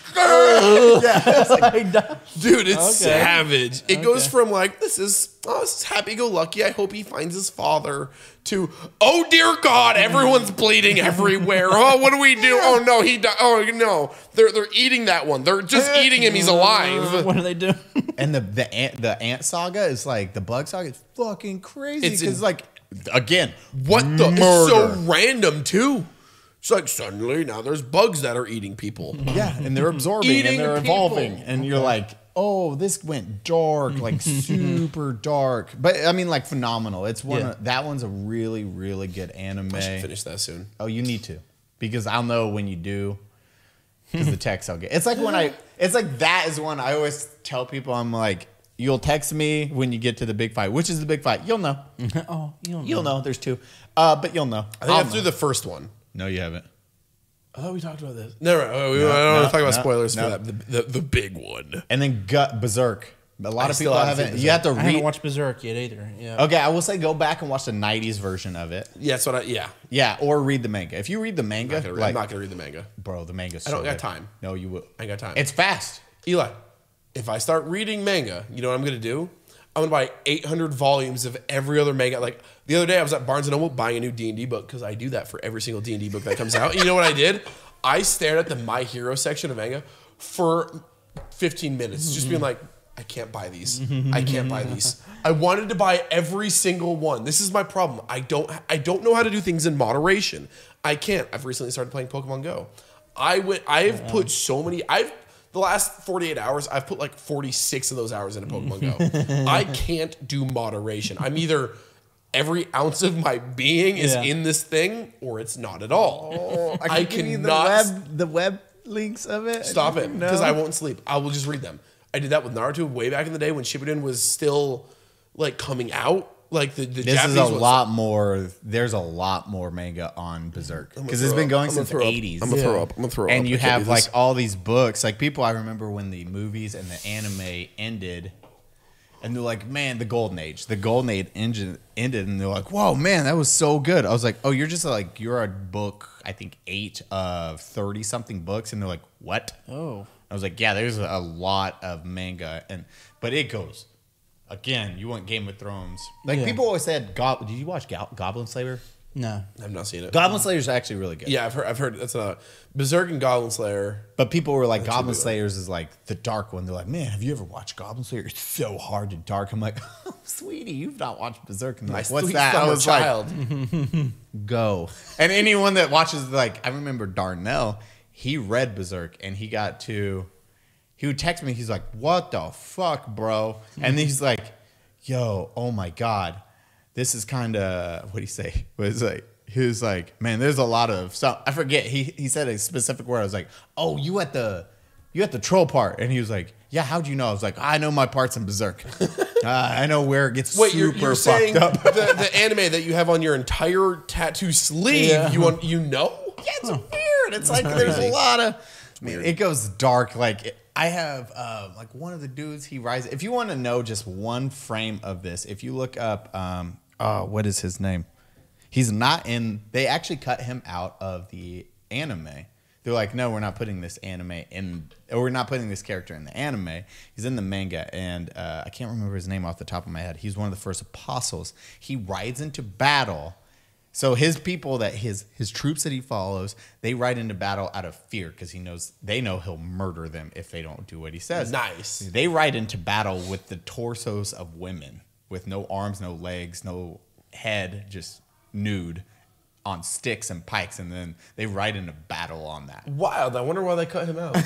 [SPEAKER 1] yeah, it's like,
[SPEAKER 2] Dude, it's
[SPEAKER 3] Okay.
[SPEAKER 2] savage. It goes from like, this is happy-go-lucky, I hope he finds his father, to, oh dear God, everyone's bleeding everywhere. Oh, what do we do? Oh no, he died. Oh no, they're eating that one. They're just eating him. He's alive.
[SPEAKER 3] What are they doing?
[SPEAKER 1] and the ant saga is like the bug saga is fucking crazy
[SPEAKER 2] It's
[SPEAKER 1] because
[SPEAKER 2] in-
[SPEAKER 1] like again,
[SPEAKER 2] What the? It's
[SPEAKER 1] murder.
[SPEAKER 2] so random too. It's like suddenly now there's bugs that are eating people.
[SPEAKER 1] Yeah, and they're absorbing
[SPEAKER 2] Eating
[SPEAKER 1] and they're
[SPEAKER 2] people.
[SPEAKER 1] evolving, and you're like, oh, this went dark, like super dark. But I mean, like phenomenal. It's one.
[SPEAKER 3] Yeah.
[SPEAKER 1] That one's a really, really good anime.
[SPEAKER 2] I should finish that soon.
[SPEAKER 1] Oh, you need to, because I'll know when you do. Because the text I'll get. It's like it's like that is one I always tell people. I'm like, you'll text me when you get to the big fight. Which is the big fight? You'll know.
[SPEAKER 3] Oh,
[SPEAKER 1] You'll know. There's two. But you'll know.
[SPEAKER 2] I think I'm through the first one.
[SPEAKER 1] No, you haven't.
[SPEAKER 2] I thought we talked about this. No, I don't want to talk about spoilers for that. The big one.
[SPEAKER 1] And then Berserk. A lot of
[SPEAKER 2] still
[SPEAKER 1] people
[SPEAKER 2] haven't
[SPEAKER 1] haven't.
[SPEAKER 2] seen
[SPEAKER 1] You have to
[SPEAKER 3] I haven't
[SPEAKER 1] read.
[SPEAKER 3] watched Berserk yet either. Yeah.
[SPEAKER 1] Okay, I will say go back and watch the '90s version of it.
[SPEAKER 2] Yeah, that's what yeah.
[SPEAKER 1] Yeah, or read the manga. If you read the manga,
[SPEAKER 2] I'm
[SPEAKER 1] like,
[SPEAKER 2] not gonna read the manga.
[SPEAKER 1] bro, the manga's.
[SPEAKER 2] I don't
[SPEAKER 1] so
[SPEAKER 2] got
[SPEAKER 1] good.
[SPEAKER 2] time.
[SPEAKER 1] No, you will.
[SPEAKER 2] I ain't got time.
[SPEAKER 1] It's fast.
[SPEAKER 2] Eli, if I start reading manga, you know what I'm gonna do? I'm gonna buy 800 volumes of every other manga. Like the other day, I was at Barnes and Noble buying a new D&D book because I do that for every single D&D book that comes out. You know what I did? I stared at the My Hero section of manga for 15 minutes, just being like, I can't buy these. I can't buy these. I wanted to buy every single one. This is my problem. I don't know how to do things in moderation. I can't. I've recently started playing Pokemon Go. I've put so many. The last 48 hours, I've put like 46 of those hours into Pokemon Go. I can't do moderation. I'm either every ounce of my being is
[SPEAKER 3] Yeah.
[SPEAKER 2] in this thing or it's not at all.
[SPEAKER 1] I can give you the web links of it.
[SPEAKER 2] Stop it,
[SPEAKER 1] No.
[SPEAKER 2] because I won't sleep. I will just read them. I did that with Naruto way back in the day when Shippuden was still like coming out. Like the
[SPEAKER 1] This
[SPEAKER 2] Japanese
[SPEAKER 1] is a
[SPEAKER 2] ones.
[SPEAKER 1] lot more. There's a lot more manga on Berserk because it's been going since the 80s.
[SPEAKER 2] I'm gonna throw up. I'm gonna throw up.
[SPEAKER 1] And you
[SPEAKER 2] I can't
[SPEAKER 1] have
[SPEAKER 2] do
[SPEAKER 1] like
[SPEAKER 2] this.
[SPEAKER 1] all these books. Like people, I remember when the movies and the anime ended, and they're like, "Man, the golden age, ended," and they're like, "Whoa, man, that was so good." I was like, "Oh, you're a book. I think 8 of 30 something books," and they're like, "What?"
[SPEAKER 3] Oh.
[SPEAKER 1] I was like, "Yeah, there's a lot of manga, but it goes." Again, you want Game of Thrones. Like
[SPEAKER 3] Yeah.
[SPEAKER 1] people always said, did you watch Goblin Slayer?
[SPEAKER 3] No.
[SPEAKER 2] I've not seen it.
[SPEAKER 1] Goblin Slayer is actually really good.
[SPEAKER 2] Yeah, I've heard that's a Berserk and Goblin Slayer.
[SPEAKER 1] But people were like, Goblin
[SPEAKER 2] really
[SPEAKER 1] Slayers is like the dark one. They're like, man, have you ever watched Goblin Slayer? It's so hard and dark. I'm like, oh, sweetie, you've not watched Berserk. And they're like, what's
[SPEAKER 2] Sweet
[SPEAKER 1] that? I
[SPEAKER 2] summer
[SPEAKER 1] was
[SPEAKER 2] child.
[SPEAKER 1] like, go. And anyone that watches, like, I remember Darnell, he read Berserk and he would text me. He's like, what the fuck, bro? And he's like, yo, oh my God. This is kind of, what do you say? He was like, man, there's a lot of stuff. I forget. He said a specific word. I was like, oh, you at the troll part. And he was like, yeah, how'd you know? I was like, I know my parts in Berserk. I know where it gets
[SPEAKER 2] Wait,
[SPEAKER 1] super
[SPEAKER 2] you're
[SPEAKER 1] fucked
[SPEAKER 2] saying
[SPEAKER 1] up.
[SPEAKER 2] the anime that you have on your entire tattoo sleeve?
[SPEAKER 3] Yeah.
[SPEAKER 2] You know?
[SPEAKER 1] Yeah, it's weird. It's like there's a lot of. I mean, it goes dark. Like I have like one of the dudes. He rises. If you want to know just one frame of this, if you look up, what is his name? He's not in. They actually cut him out of the anime. They're like, no, we're not putting this anime in, or we're not putting this character in the anime. He's in the manga, and I can't remember his name off the top of my head. He's one of the first apostles. He rides into battle. So his people that his troops that he follows, they ride into battle out of fear because they know he'll murder them if they don't do what he says.
[SPEAKER 2] Nice.
[SPEAKER 1] They ride into battle with the torsos of women with no arms, no legs, no head, just nude on sticks and pikes, and then they ride into battle on that.
[SPEAKER 2] Wild. I wonder why they cut him out.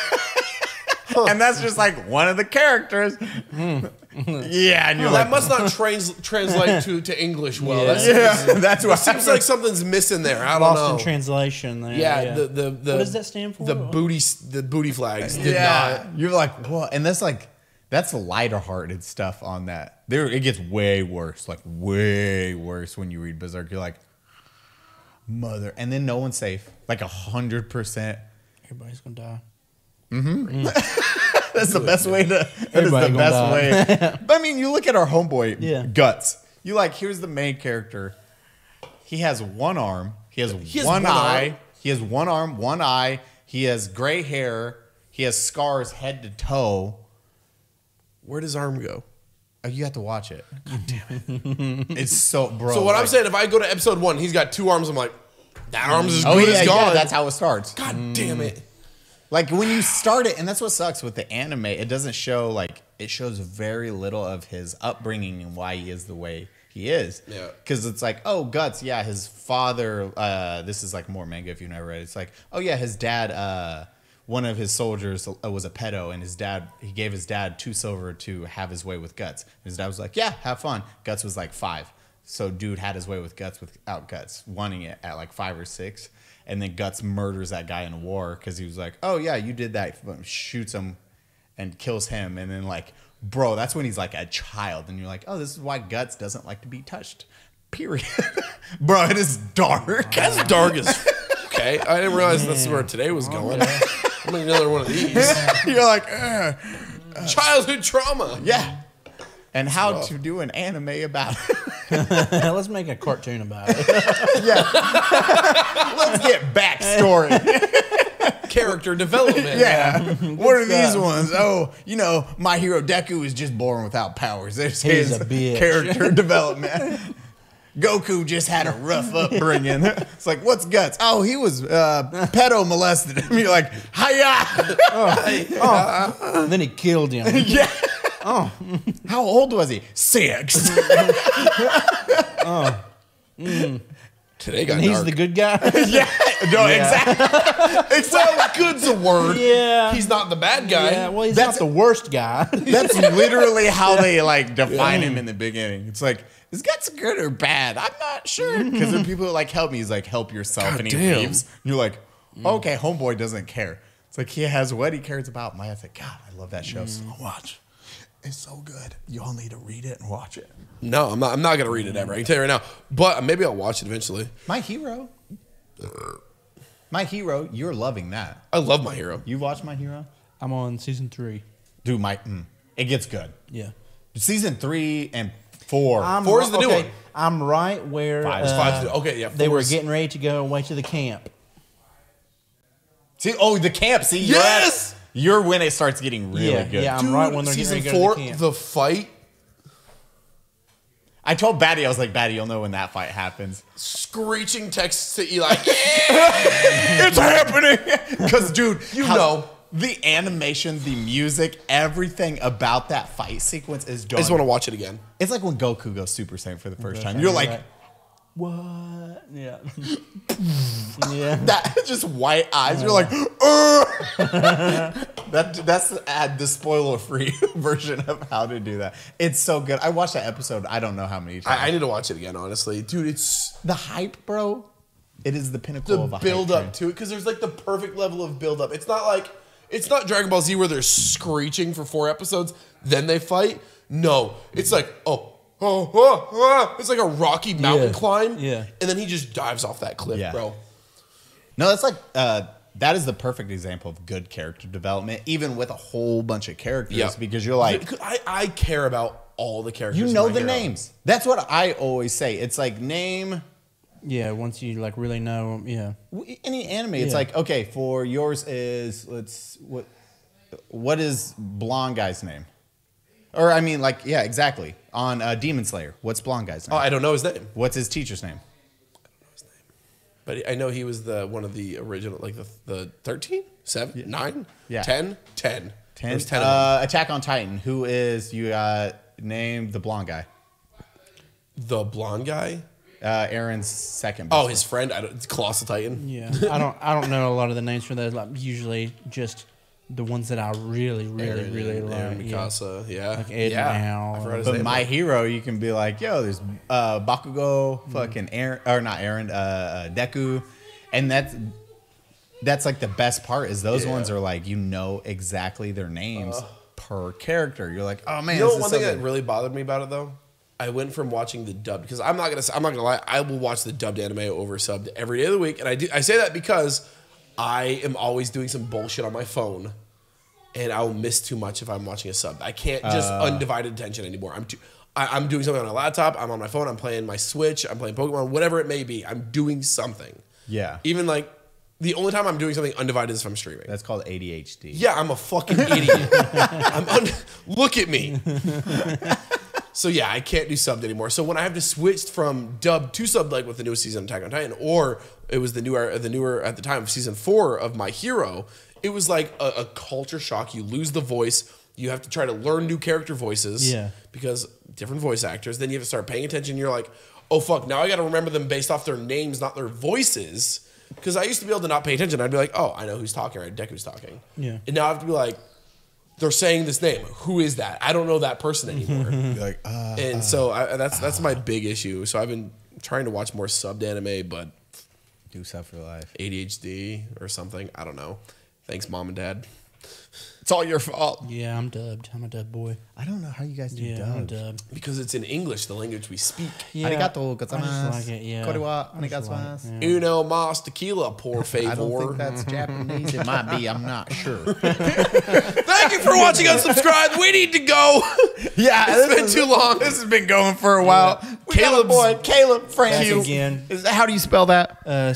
[SPEAKER 1] And that's just like one of the characters. Yeah, and you're
[SPEAKER 2] That
[SPEAKER 1] like,
[SPEAKER 2] must not translate to English well.
[SPEAKER 3] Yeah.
[SPEAKER 1] that's what
[SPEAKER 2] Seems like something's missing there. I don't
[SPEAKER 3] Lost
[SPEAKER 2] know.
[SPEAKER 3] in translation there.
[SPEAKER 2] Yeah, the
[SPEAKER 3] what does that stand for?
[SPEAKER 2] The booty flags did
[SPEAKER 1] yeah.
[SPEAKER 2] not.
[SPEAKER 1] You're like, what? And that's lighter hearted stuff on that. It gets way worse, like way worse when you read Berserk. You're like, mother, and then no one's safe, like 100%.
[SPEAKER 3] Everybody's gonna die.
[SPEAKER 1] That's the best way to. That is
[SPEAKER 3] Everybody
[SPEAKER 1] the
[SPEAKER 3] gonna
[SPEAKER 1] best way. But I mean, you look at our homeboy,
[SPEAKER 3] Yeah.
[SPEAKER 1] Guts. You like, here's the main character. He has one arm. He has
[SPEAKER 2] has
[SPEAKER 1] one
[SPEAKER 2] one
[SPEAKER 1] eye.
[SPEAKER 2] arm?
[SPEAKER 1] He has one arm, one eye. He has gray hair. He has scars head to toe.
[SPEAKER 2] Where does arm go?
[SPEAKER 1] Oh, you have to watch it. God damn it! It's so, bro.
[SPEAKER 2] So what I'm
[SPEAKER 1] like-
[SPEAKER 2] saying, if I go to episode 1, he's got 2 arms. I'm like, that arm's as
[SPEAKER 1] Oh
[SPEAKER 2] good
[SPEAKER 1] yeah,
[SPEAKER 2] as gone.
[SPEAKER 1] yeah. That's how it starts.
[SPEAKER 2] God damn it.
[SPEAKER 1] Like when you start it, and that's what sucks with the anime. It doesn't show like it shows very little of his upbringing and why he is the way he is.
[SPEAKER 2] Yeah.
[SPEAKER 1] Because it's like, oh, Guts, yeah, his father. This is like more manga if you've never read it. It's like, oh yeah, his dad. One of his soldiers was a pedo, and he gave his dad 2 silver to have his way with Guts. His dad was like, yeah, have fun. Guts was like 5. So dude had his way with Guts without Guts, wanting it at like 5 or 6. And then Guts murders that guy in war because he was like, oh yeah, you did that. Shoots him and kills him. And then like, bro, that's when he's like a child. And you're like, oh, this is why Guts doesn't like to be touched. Period. Bro, it is dark.
[SPEAKER 2] That's dark as okay. I didn't realize that's where today was going. I'm gonna another one of these.
[SPEAKER 1] You're like,
[SPEAKER 2] Childhood trauma.
[SPEAKER 1] yeah. And how to do an anime about it.
[SPEAKER 3] Let's make a cartoon about it.
[SPEAKER 1] Let's get backstory.
[SPEAKER 2] Character development.
[SPEAKER 1] Yeah. What are these
[SPEAKER 3] stuff.
[SPEAKER 1] ones? Oh, My Hero Deku is just born without powers. There's
[SPEAKER 3] He's
[SPEAKER 1] his
[SPEAKER 3] a bitch.
[SPEAKER 1] character development. Goku just had a rough upbringing. It's like, what's Guts? Oh, he was pedo molested him. You're like, hiya.
[SPEAKER 3] Then he killed him.
[SPEAKER 1] Yeah. Oh. How old was he? 6.
[SPEAKER 2] Today got
[SPEAKER 3] And he's
[SPEAKER 2] dark.
[SPEAKER 3] the good guy.
[SPEAKER 1] Yeah. No, exactly.
[SPEAKER 2] Well, good's a word.
[SPEAKER 3] Yeah.
[SPEAKER 2] He's not the bad guy.
[SPEAKER 3] Yeah, well, he's
[SPEAKER 1] That's-
[SPEAKER 3] not the worst guy.
[SPEAKER 1] That's literally how they like define him in the beginning. It's like, is Guts good or bad? I'm not sure. Because when people are like, help me, he's like, help yourself. And he
[SPEAKER 2] damn.
[SPEAKER 1] leaves. And you're like, okay, homeboy doesn't care. It's like he has what he cares about. My dad's like, God, I love that show so much. It's so good. You all need to read it and watch it.
[SPEAKER 2] No, I'm not gonna read it ever. I can tell you right now. But maybe I'll watch it eventually.
[SPEAKER 1] My Hero. My Hero, you're loving that.
[SPEAKER 2] I love My Hero.
[SPEAKER 1] You watched My Hero?
[SPEAKER 3] I'm on season 3.
[SPEAKER 1] Dude, it gets good.
[SPEAKER 3] Yeah.
[SPEAKER 1] Season 3 and 4.
[SPEAKER 2] 4 is the new one.
[SPEAKER 3] I'm right where
[SPEAKER 2] Five's okay, yeah.
[SPEAKER 3] they were
[SPEAKER 2] 4's
[SPEAKER 3] getting ready to go away to the camp.
[SPEAKER 1] See, the camp. See,
[SPEAKER 2] Yes!
[SPEAKER 1] you're when it starts getting really
[SPEAKER 3] Yeah,
[SPEAKER 1] good.
[SPEAKER 3] yeah. I'm right when they're getting
[SPEAKER 2] season
[SPEAKER 3] ready to go
[SPEAKER 2] 4,
[SPEAKER 3] to the camp.
[SPEAKER 2] the fight,
[SPEAKER 1] I told Batty, I was like, Batty, you'll know when that fight happens.
[SPEAKER 2] screeching texts to Eli.
[SPEAKER 1] It's happening! Because, dude,
[SPEAKER 2] You know.
[SPEAKER 1] the animation, the music, everything about that fight sequence is
[SPEAKER 2] I
[SPEAKER 1] done.
[SPEAKER 2] just want to watch it again.
[SPEAKER 1] It's like when Goku goes Super Saiyan for the first time.
[SPEAKER 3] Saiyan,
[SPEAKER 1] You're like,
[SPEAKER 3] right. What? Yeah. Yeah.
[SPEAKER 1] that just white eyes. You're like, that's the spoiler-free version of how to do that. It's so good. I watched that episode. I don't know how many times.
[SPEAKER 2] I need to watch it again, honestly. Dude, it's
[SPEAKER 1] The hype, bro. It is the pinnacle
[SPEAKER 2] the
[SPEAKER 1] of a
[SPEAKER 2] build
[SPEAKER 1] hype
[SPEAKER 2] up
[SPEAKER 1] train.
[SPEAKER 2] to it because there's like the perfect level of build up. It's not Dragon Ball Z where they're screeching for 4 episodes, then they fight. No, it's like it's like a rocky mountain
[SPEAKER 3] Yeah.
[SPEAKER 2] climb.
[SPEAKER 3] Yeah.
[SPEAKER 2] And then he just dives off that cliff,
[SPEAKER 1] Yeah.
[SPEAKER 2] bro.
[SPEAKER 1] No, that's like that is the perfect example of good character development, even with a whole bunch of characters.
[SPEAKER 2] Yeah.
[SPEAKER 1] Because you're like,
[SPEAKER 2] I care about all the characters.
[SPEAKER 1] you
[SPEAKER 2] in
[SPEAKER 1] know
[SPEAKER 2] My
[SPEAKER 1] the
[SPEAKER 2] Hero.
[SPEAKER 1] names. That's what I always say. It's like name
[SPEAKER 3] Yeah, once you like really know him, yeah.
[SPEAKER 1] any anime. It's
[SPEAKER 3] Yeah.
[SPEAKER 1] like, okay, for yours is what is blonde guy's name? Or I mean, like, yeah, exactly. On Demon Slayer, what's blonde guy's name?
[SPEAKER 2] Oh, I don't know his name.
[SPEAKER 1] What's his teacher's name?
[SPEAKER 2] But I know he was one of the original, like the 13, 7, 9,
[SPEAKER 1] Yeah.
[SPEAKER 2] 10. There
[SPEAKER 1] 10.
[SPEAKER 2] was 10 of them.
[SPEAKER 1] Attack on Titan. Who is you named the blonde guy?
[SPEAKER 2] The blonde guy.
[SPEAKER 1] Aaron's second.
[SPEAKER 2] Oh, his friend. It's Colossal Titan.
[SPEAKER 3] Yeah, I don't know a lot of the names for those. Like usually just the ones that I really like.
[SPEAKER 2] Aaron Mikasa. Yeah.
[SPEAKER 3] Like Ed
[SPEAKER 2] yeah.
[SPEAKER 3] Now.
[SPEAKER 2] I forgot his
[SPEAKER 1] But
[SPEAKER 2] name.
[SPEAKER 1] My Hero, you can be like, yo, there's Bakugo, fucking Aaron, or not Aaron, Deku, and that's like the best part is those
[SPEAKER 2] Yeah.
[SPEAKER 1] ones are like you know exactly their names per character. You're like, oh man,
[SPEAKER 2] You know
[SPEAKER 1] this is
[SPEAKER 2] one
[SPEAKER 1] so
[SPEAKER 2] thing that
[SPEAKER 1] good.
[SPEAKER 2] really bothered me about it though? I went from watching the dubbed because I'm not gonna lie, I will watch the dubbed anime over subbed every day of the week, and I say that because I am always doing some bullshit on my phone, and I will miss too much if I'm watching a sub. I can't just undivided attention anymore. I'm doing something on my laptop. I'm on my phone. I'm playing my Switch. I'm playing Pokemon. Whatever it may be, I'm doing something.
[SPEAKER 1] Yeah,
[SPEAKER 2] Even like the only time I'm doing something undivided is if I'm streaming.
[SPEAKER 1] that's called ADHD.
[SPEAKER 2] Yeah, I'm a fucking idiot. Look at me. So yeah, I can't do subbed anymore. So when I have to switch from dubbed to subbed, like with the newest season of Attack on Titan, or it was the newer at the time of season 4 of My Hero, it was like a culture shock. You lose the voice. You have to try to learn new character voices.
[SPEAKER 3] Yeah.
[SPEAKER 2] Because different voice actors. Then you have to start paying attention. You're like, oh fuck, now I got to remember them based off their names, not their voices. Because I used to be able to not pay attention. I'd be like, oh, I know who's talking, right? Deku's talking.
[SPEAKER 3] Yeah.
[SPEAKER 2] And now I have to be like, they're saying this name. Who is that? I don't know that person anymore.
[SPEAKER 1] You're like,
[SPEAKER 2] And so that's my big issue. So I've been trying to watch more subbed anime, but
[SPEAKER 1] do stuff for life.
[SPEAKER 2] ADHD or something. I don't know. Thanks, mom and dad.
[SPEAKER 1] It's all your fault.
[SPEAKER 3] Yeah, I'm dubbed. I'm a dub boy.
[SPEAKER 1] I don't know how you guys do
[SPEAKER 3] Yeah, I'm
[SPEAKER 1] dubs.
[SPEAKER 3] dubbed.
[SPEAKER 2] Because it's in English, the language we speak.
[SPEAKER 3] Yeah,
[SPEAKER 1] Arigato
[SPEAKER 3] I just
[SPEAKER 1] gozaimasu.
[SPEAKER 3] like it. Yeah,
[SPEAKER 1] Konnichiwa,
[SPEAKER 3] I just like
[SPEAKER 1] arigatou
[SPEAKER 3] it, yeah.
[SPEAKER 2] Uno mas tequila, por favor.
[SPEAKER 1] I don't think that's Japanese. It might be. I'm not sure.
[SPEAKER 2] Thank you for watching. Unsubscribe. We need to go.
[SPEAKER 1] Yeah,
[SPEAKER 2] It's been too long.
[SPEAKER 1] This has been going for a while. We got a
[SPEAKER 2] Caleb's-
[SPEAKER 1] boy, Caleb Francis.
[SPEAKER 3] Back again.
[SPEAKER 1] How do you spell that?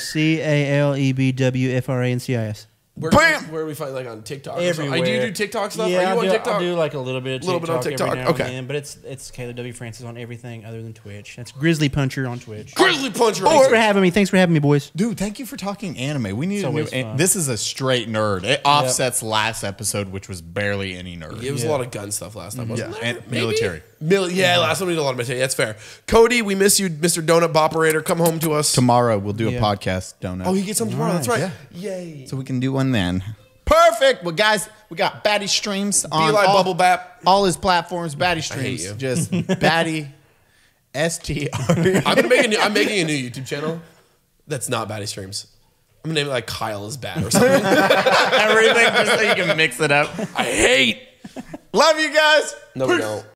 [SPEAKER 3] CALEBWFRANCIS.
[SPEAKER 2] Where
[SPEAKER 1] Bam!
[SPEAKER 2] do we find like on TikTok?
[SPEAKER 3] Everywhere.
[SPEAKER 2] Do you do TikTok stuff?
[SPEAKER 3] Yeah,
[SPEAKER 2] Are you on TikTok?
[SPEAKER 3] I do like a little bit of TikTok,
[SPEAKER 2] Little bit on TikTok,
[SPEAKER 3] every now
[SPEAKER 2] okay.
[SPEAKER 3] and then, but it's Caleb W. Francis on everything other than Twitch. That's Grizzly Puncher on Twitch.
[SPEAKER 2] Grizzly Puncher.
[SPEAKER 3] Thanks for having me. Thanks for having me, boys.
[SPEAKER 1] Dude, thank you for talking anime. We need a new.
[SPEAKER 3] always fun.
[SPEAKER 1] This is a straight nerd. It offsets last episode, which was barely any nerd.
[SPEAKER 2] It was a lot of gun stuff last time, wasn't
[SPEAKER 1] Yeah,
[SPEAKER 2] there?
[SPEAKER 1] and military.
[SPEAKER 2] Last time we did a lot of military. That's fair. Cody, we miss you, Mr. Donut Boperator. Come home to us.
[SPEAKER 1] Tomorrow we'll do a
[SPEAKER 3] Yeah.
[SPEAKER 1] podcast. Donut.
[SPEAKER 2] Oh, he gets home tomorrow. That's right.
[SPEAKER 1] Yeah.
[SPEAKER 2] Yay.
[SPEAKER 1] So we can do one then. Perfect. Well, guys, we got Batty Streams on
[SPEAKER 2] Eli
[SPEAKER 1] all,
[SPEAKER 2] Bubble Bap.
[SPEAKER 1] all his platforms. Batty
[SPEAKER 2] hate
[SPEAKER 1] Streams.
[SPEAKER 2] you.
[SPEAKER 1] Just Batty STR.
[SPEAKER 2] I'm making a new YouTube channel that's not Batty Streams. I'm gonna name it like Kyle is bad or something.
[SPEAKER 1] Everything just so you can mix it up.
[SPEAKER 2] I hate.
[SPEAKER 1] Love you guys.
[SPEAKER 2] No, we don't.